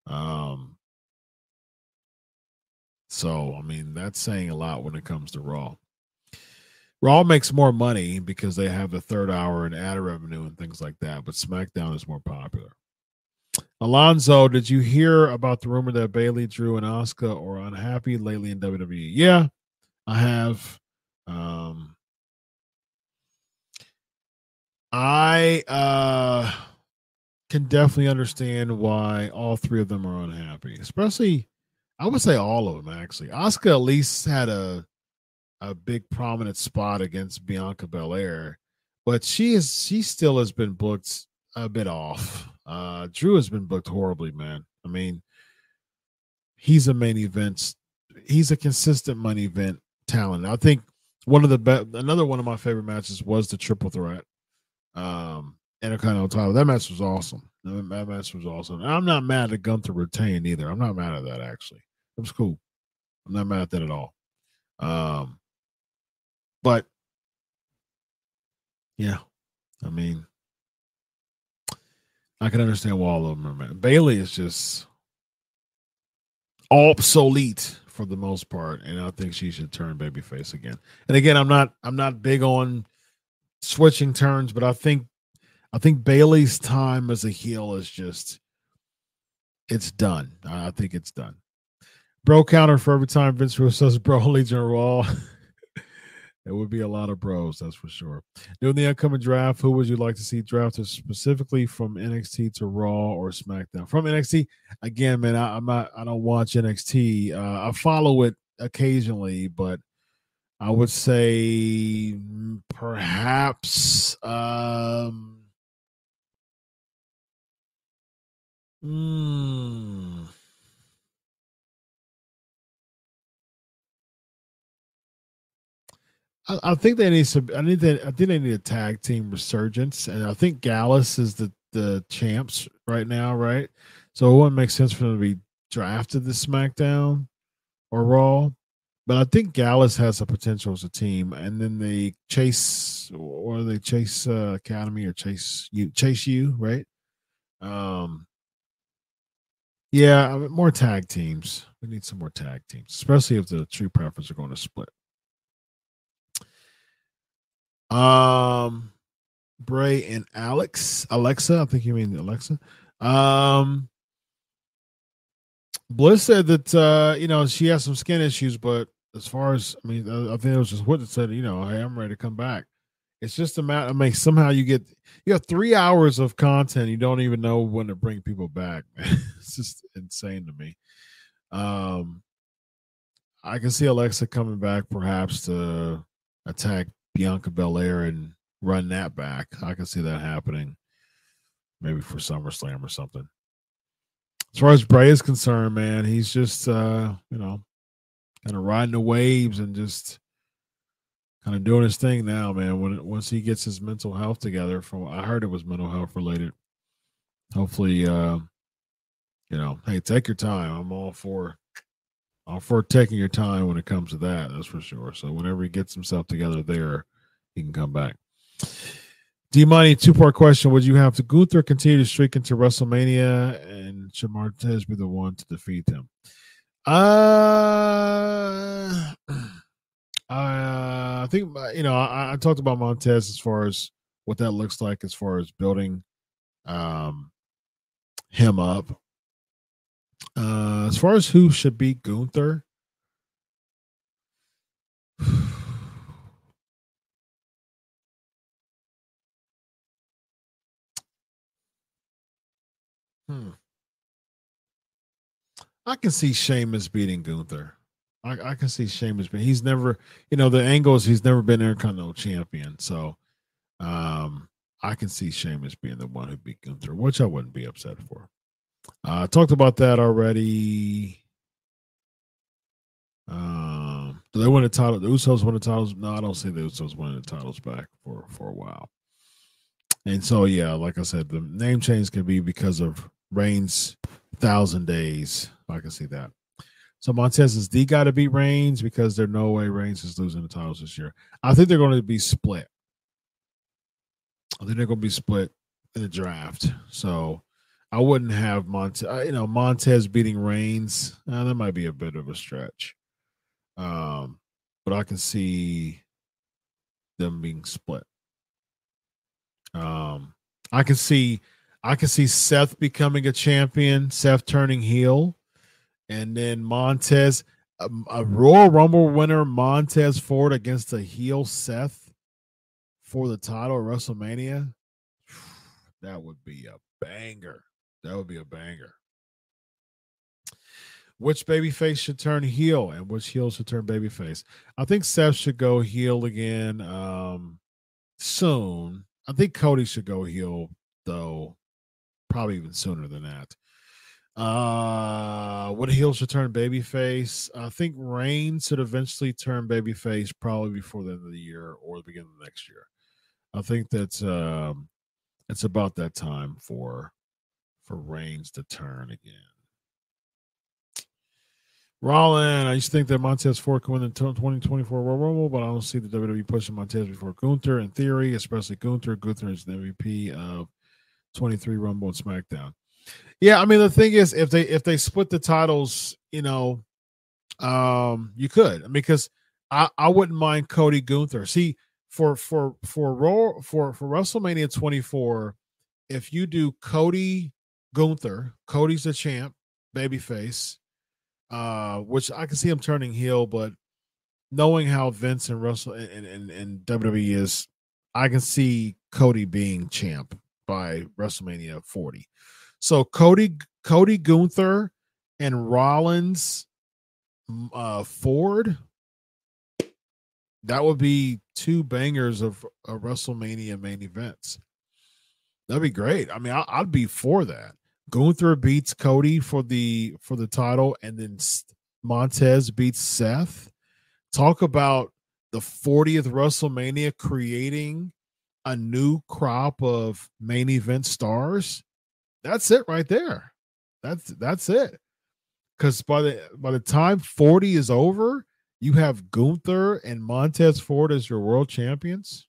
So, I mean, that's saying a lot when it comes to Raw. Raw makes more money because they have the third hour and ad revenue and things like that, but SmackDown is more popular. Alonzo, did you hear about the rumor that Bayley, Drew, and Asuka are unhappy lately in WWE? Yeah, I have. I can definitely understand why all three of them are unhappy, especially, I would say all of them, actually. Asuka at least had a big prominent spot against Bianca Belair, but she still has been booked a bit off. Drew has been booked horribly, man. I mean, he's a main event. He's a consistent main event talent. I think another one of my favorite matches was the Triple Threat Intercontinental title. That match was awesome. That match was awesome. I'm not mad at Gunther retain either. I'm not mad at that, actually. It was cool. I'm not mad at that at all. But yeah, I mean, I can understand why all of them are mad. Bayley is just obsolete for the most part, and I think she should turn babyface again. And again, I'm not big on switching turns, but I think Bailey's time as a heel is just it's done. I think it's done. Bro counter for every time Vince Russo's bro Legion Raw. It would be a lot of bros, that's for sure. During the upcoming draft, who would you like to see drafted specifically from NXT to Raw or SmackDown? From NXT, again, man, I don't watch NXT. I follow it occasionally, but I would say perhaps I think they need some. I think they need a tag team resurgence, and I think Gallus is the champs right now, right? So it wouldn't make sense for them to be drafted to SmackDown or Raw, but I think Gallus has a potential as a team, and then they Chase Academy or Chase U, right? Yeah, more tag teams. We need some more tag teams, especially if the True Preference are going to split. Bray and Alexa, I think you mean Alexa. Bliss said that she has some skin issues, but as far as I think it was just what it said, hey, I'm ready to come back. It's just a matter of somehow you have 3 hours of content, you don't even know when to bring people back. It's just insane to me. I can see Alexa coming back perhaps to attack Bianca Belair and run that back. I can see that happening maybe for SummerSlam or something. As far as Bray is concerned, man, he's just kind of riding the waves and just kind of doing his thing now, man. Once he gets his mental health together, I heard it was mental health related. Hopefully, hey, take your time. I'm all for taking your time when it comes to that. That's for sure. So whenever he gets himself together there, he can come back. D-Money, 2-part question. Would you have to Gunther continue to streak into WrestleMania and should Montez be the one to defeat him? I think, I talked about Montez as far as what that looks like as far as building him up. As far as who should beat Gunther, I can see Sheamus beating Gunther. I can see Sheamus, but he's never, the angle is he's never been Intercontinental Champion. So I can see Sheamus being the one who beat Gunther, which I wouldn't be upset for. I talked about that already. Do they win the title? The Usos win the titles? No, I don't see the Usos winning the titles back for a while. And so, yeah, like I said, the name change can be because of Reigns' 1,000 days. I can see that. So Montez is the guy to beat Reigns because there's no way Reigns is losing the titles this year. I think they're going to be split. I think they're going to be split in the draft. So I wouldn't have Montez beating Reigns. That might be a bit of a stretch. But I can see them being split. I can see Seth becoming a champion, Seth turning heel, and then Montez, a Royal Rumble winner, Montez Ford against a heel Seth for the title at WrestleMania. That would be a banger. Which babyface should turn heel and which heel should turn babyface? I think Seth should go heel again soon. I think Cody should go heel, though, probably even sooner than that. What heel should turn babyface? I think Reigns should eventually turn babyface probably before the end of the year or the beginning of next year. I think that's it's about that time for Reigns to turn again. Rollin, I used to think that Montez Ford could win the 2024 Royal Rumble, but I don't see the WWE pushing Montez before Gunther in theory, especially Gunther. Gunther is the MVP of 23 Rumble and SmackDown. Yeah, I mean, the thing is, if they split the titles, You could, because I wouldn't mind Cody Gunther. See, for WrestleMania 24, if you do Cody Gunther, Cody's the champ, babyface, which I can see him turning heel, but knowing how Vince and Russell and WWE is, I can see Cody being champ by WrestleMania 40. So Cody Gunther and Rollins Ford, that would be two bangers of WrestleMania main events. That'd be great. I mean, I'd be for that. Gunther beats Cody for the title, and then Montez beats Seth. Talk about the 40th WrestleMania creating a new crop of main event stars. That's it right there. That's it. Because by the time 40 is over, you have Gunther and Montez Ford as your world champions.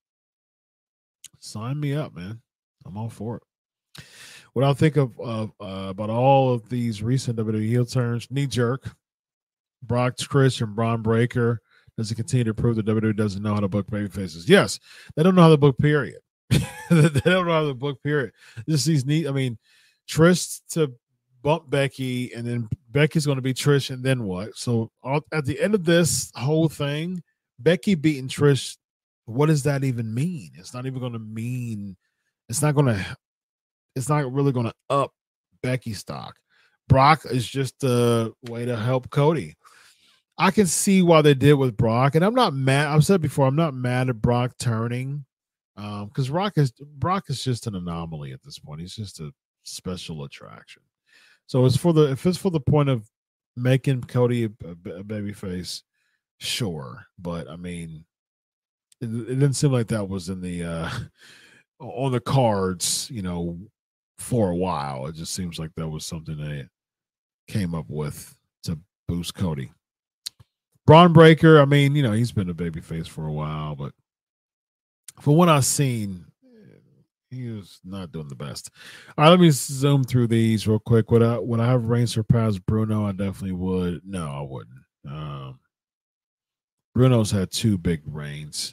Sign me up, man. I'm all for it. What I think of about all of these recent WWE heel turns, knee jerk, Brock Trish and Braun Breaker, does it continue to prove that WWE doesn't know how to book baby faces? Yes, they don't know how to book, period. They don't know how to book, period. Just these neat. I mean, Trish to bump Becky, and then Becky's going to be Trish, and then what? So at the end of this whole thing, Becky beating Trish, what does that even mean? It's not even going to mean. It's not really going to up Becky stock. Brock is just a way to help Cody. I can see why they did with Brock, and I'm not mad. I've said before, I'm not mad at Brock turning, because Brock is just an anomaly at this point. He's just a special attraction. So if it's for the point of making Cody a babyface, sure. But I mean, it didn't seem like that was in the on the cards, for a while. It just seems like that was something they came up with to boost Cody. Braun Breaker, I mean, he's been a babyface for a while, but from what I've seen, he was not doing the best. All right, let me zoom through these real quick. Would I have Reigns surpass Bruno? I definitely would. No, I wouldn't. Bruno's had two big reigns.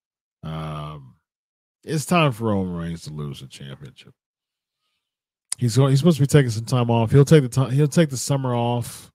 It's time for Roman Reigns to lose the championship. He's supposed to be taking some time off. He'll take the summer off.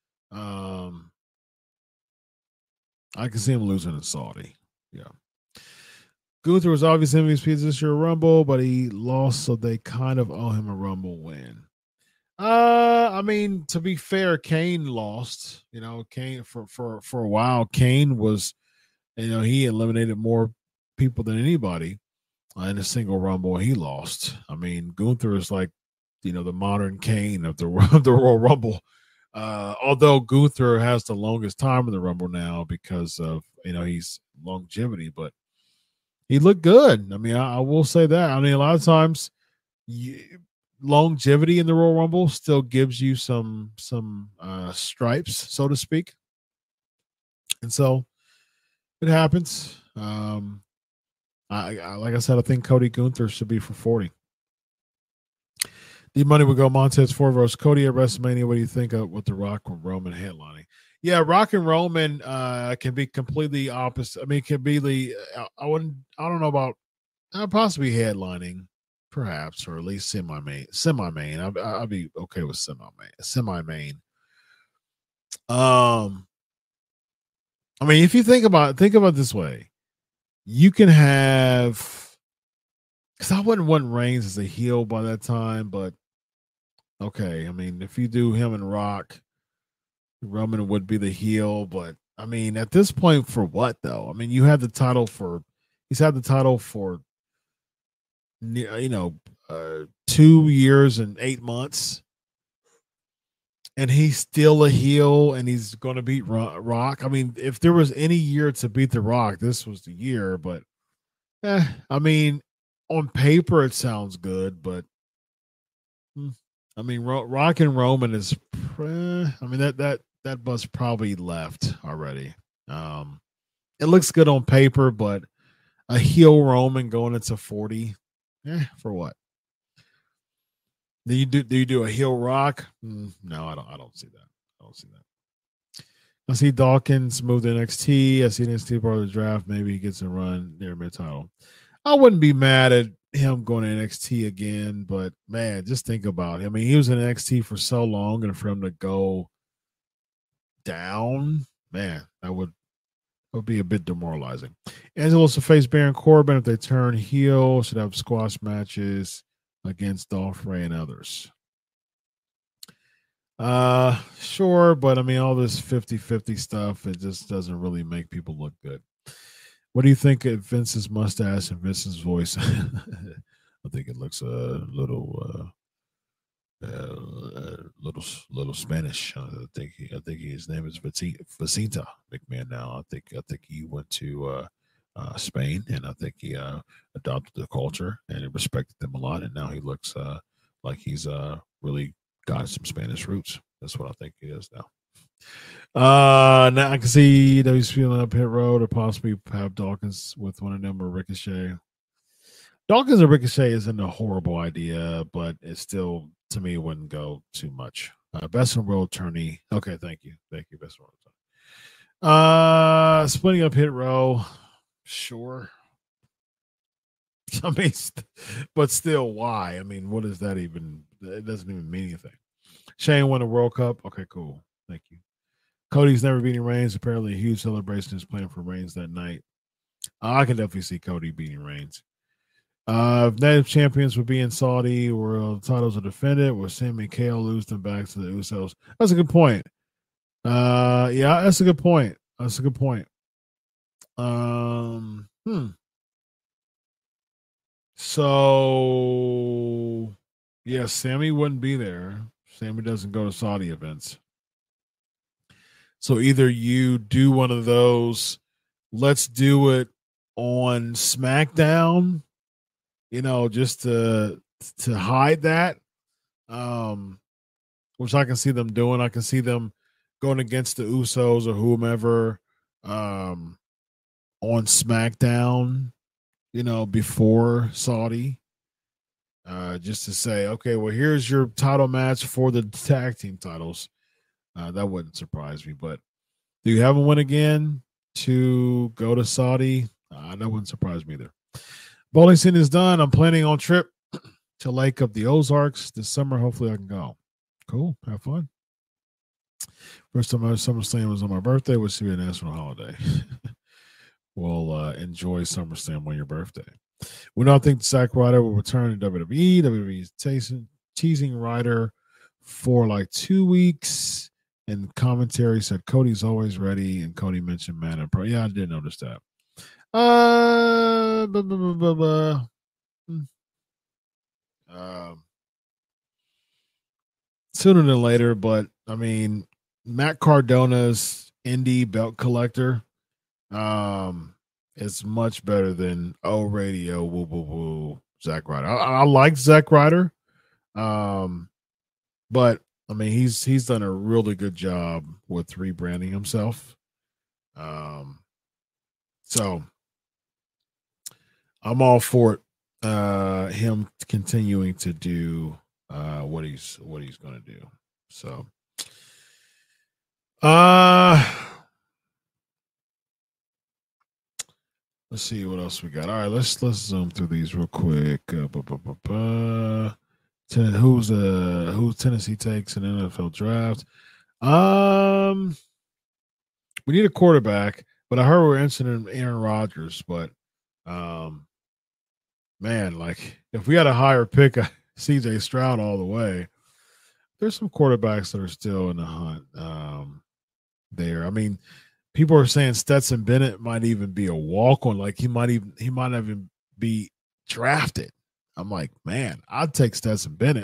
I can see him losing in Saudi. Yeah. Gunther was obviously MVP this year Rumble, but he lost, so they kind of owe him a Rumble win. I mean, to be fair, Kane lost. Kane for a while. Kane was, he eliminated more people than anybody in a single Rumble. He lost. I mean, Gunther is like, the modern Kane of the Royal Rumble. Although Gunther has the longest time in the Rumble now because of he's longevity, but he looked good. I mean, I will say that. I mean, a lot of times, longevity in the Royal Rumble still gives you some stripes, so to speak, and so it happens. Like I said, I think Cody Gunther should be for 40. The money would go Montez Ford versus Cody at WrestleMania. What do you think of with The Rock and Roman headlining? Yeah, Rock and Roman can be completely opposite. I mean, it can be I don't know about possibly headlining, perhaps, or at least semi-main. I'd be okay with semi-main. I mean, if you think about it this way, you can have, because I wouldn't want Reigns as a heel by that time, but okay. I mean, if you do him and Rock, Roman would be the heel, but I mean, at this point, for what though? I mean, he's had the title for 2 years and 8 months, and he's still a heel, and he's going to beat Rock. I mean, if there was any year to beat the Rock, this was the year. But I mean, on paper it sounds good, but I mean, Rock and Roman is. I mean that bus probably left already. It looks good on paper, but a heel Roman going into 40, for what? Do you do a heel Rock? No, I don't see that. I see Dawkins move to NXT. I see NXT part of the draft. Maybe he gets a run near mid title. I wouldn't be mad at him going to NXT again, but man, just think about it. I mean, he was in NXT for so long, and for him to go down, man, that would be a bit demoralizing. Angelos to face Baron Corbin if they turn heel. Should have squash matches against Dolph Ray and others. Sure, but I mean, all this 50-50 stuff, it just doesn't really make people look good. What do you think of Vince's mustache and Vince's voice? I think it looks a little Spanish. I think his name is Vicenta McMahon now. I think he went to Spain, and I think he adopted the culture and respected them a lot, and now he looks like he's really got some Spanish roots. That's what I think he is now. Now I can see that he's feeling up Hit Road, or possibly have Dawkins with one of them, or Ricochet. Dawkins or Ricochet isn't a horrible idea, but it still, to me, wouldn't go too much. Best in World Tourney. Okay, thank you, Best in World Tourney. Splitting up Hit Row, sure. I mean, but still, why? I mean, what is that even? It doesn't even mean anything. Shane won a World Cup. Okay, cool. Thank you. Cody's never beating Reigns. Apparently, a huge celebration is planned for Reigns that night. I can definitely see Cody beating Reigns. If native champions would be in Saudi, where the titles are defended, will Sami and KO lose them back to the Usos? That's a good point. Yeah, that's a good point. So, yeah, Sami wouldn't be there. Sami doesn't go to Saudi events. So either you do one of those, let's do it on SmackDown, just to hide that, which I can see them doing. I can see them going against the Usos or whomever on SmackDown, before Saudi, just to say, okay, well, here's your title match for the tag team titles. That wouldn't surprise me, but do you have a win again to go to Saudi? That wouldn't surprise me either. Bowling season is done. I'm planning on trip to Lake of the Ozarks this summer. Hopefully I can go. Cool. Have fun. First time I was SummerSlam was on my birthday, which should be a national holiday. We'll enjoy SummerSlam on your birthday. We don't think Zack Ryder will return to WWE. WWE is teasing Ryder for like 2 weeks. And commentary said Cody's always ready, and Cody mentioned Mana Pro. Yeah, I did notice that. Sooner than later, but I mean, Matt Cardona's indie belt collector is much better than Radio woo woo woo Zack Ryder. I like Zack Ryder, but I mean, he's done a really good job with rebranding himself. So I'm all for it. Him continuing to do what he's going to do. So, let's see what else we got. All right, let's zoom through these real quick. Who's Tennessee takes an NFL draft? We need a quarterback, but I heard we're interested in Aaron Rodgers. But man, like if we had a higher pick, CJ Stroud all the way. There's some quarterbacks that are still in the hunt there. I mean, people are saying Stetson Bennett might even be a walk-on. Like he might even be drafted. I'm like, man, I'd take Stetson Bennett.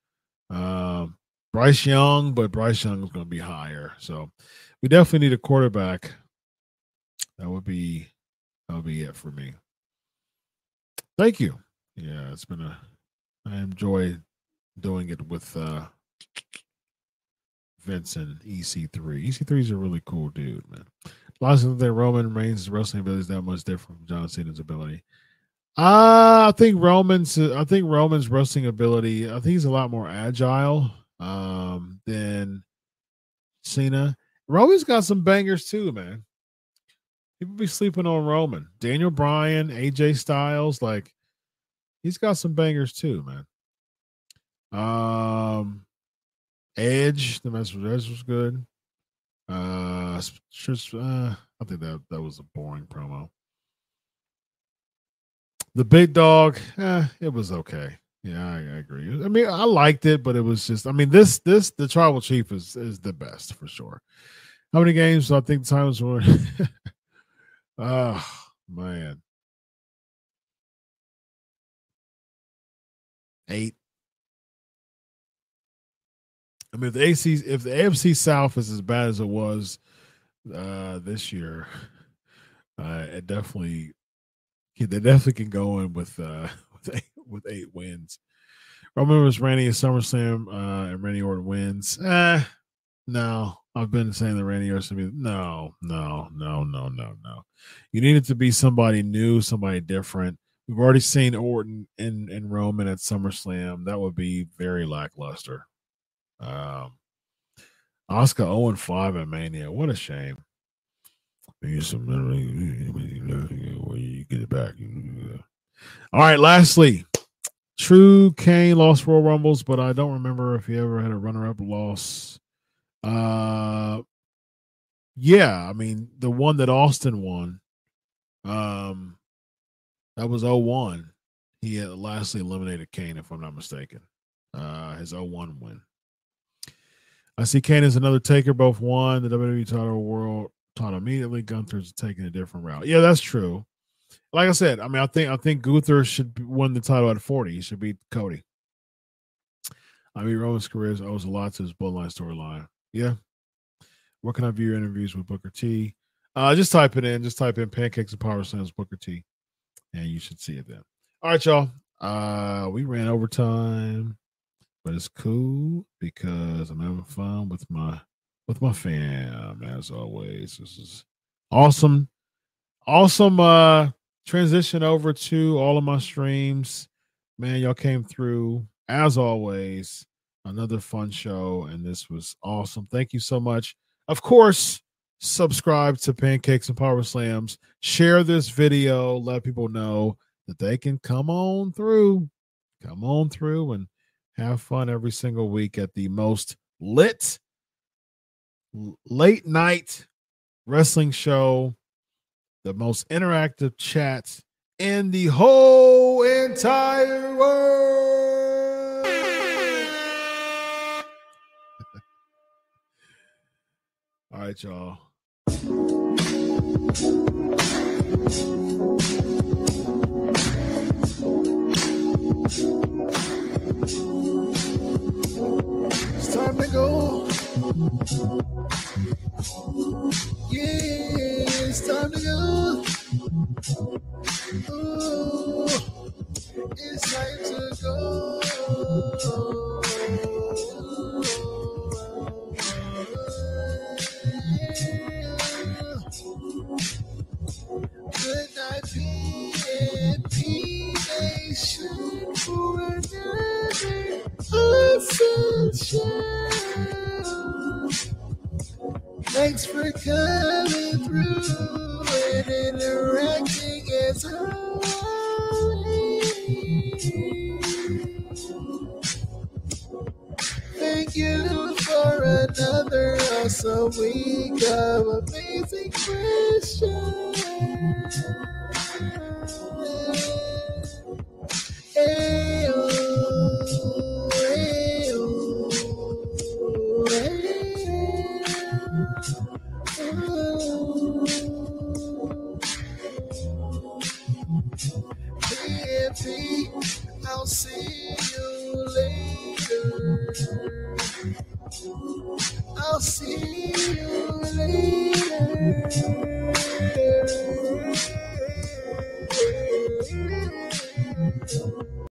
Bryce Young, but Bryce Young is going to be higher. So we definitely need a quarterback. That would be it for me. Thank you. Yeah, I enjoy doing it with Vince and EC3. EC3 is a really cool dude, man. Lots of that Roman Reigns' wrestling ability is that much different from John Cena's ability. I think Roman's wrestling ability, I think he's a lot more agile than Cena. Roman's got some bangers too, man. People be sleeping on Roman. Daniel Bryan, AJ Styles, like he's got some bangers too, man. Edge, the message was good. I think that was a boring promo. The Big Dog, it was okay. Yeah, I agree. I mean, I liked it, but it was just. I mean, the Tribal Chief is the best for sure. How many games? I think the times were. Oh man, 8. I mean, if the AFC South is as bad as it was this year, they definitely can go in with 8 wins. Roman was Randy at SummerSlam and Randy Orton wins. No, I've been saying that Randy Orton. No. You need it to be somebody new, somebody different. We've already seen Orton and Roman at SummerSlam. That would be very lackluster. Asuka 0-5 at Mania. What a shame. You get it back. All right, lastly, True Kane lost Royal Rumbles, but I don't remember if he ever had a runner-up loss. Yeah, I mean, the one that Austin won, that was 0-1. He had lastly eliminated Kane, if I'm not mistaken. His 0-1 win. I see Kane as another taker. Both won the WWE title, world title immediately. Gunther's taking a different route. Yeah, that's true. Like I said, I mean, I think Gunther should win the title at 40. He should beat Cody. I mean, Roman's career owes a lot to his Bloodline storyline. Yeah. Where can I view your interviews with Booker T? Just type it in. Just type in Pancakes and Power Slams Booker T, and you should see it then. All right, y'all. We ran overtime, but it's cool because I'm having fun with my fam as always. This is awesome. Transition over to all of my streams. Man, y'all came through as always. Another fun show, and this was awesome. Thank you so much. Of course, subscribe to Pancakes and Power Slams. Share this video. Let people know that they can come on through and have fun every single week at the most lit late night wrestling show, the most interactive chats in the whole entire world. All right, y'all. It's time to go. Yeah, it's time to go. Ooh, it's time to go. Good night, PNP Nation, for another awesome show. Thanks for coming through and interacting as always. Thank you for another awesome week of amazing questions. Hey-oh, hey-oh, PNP, I'll see you later. I'll see you later.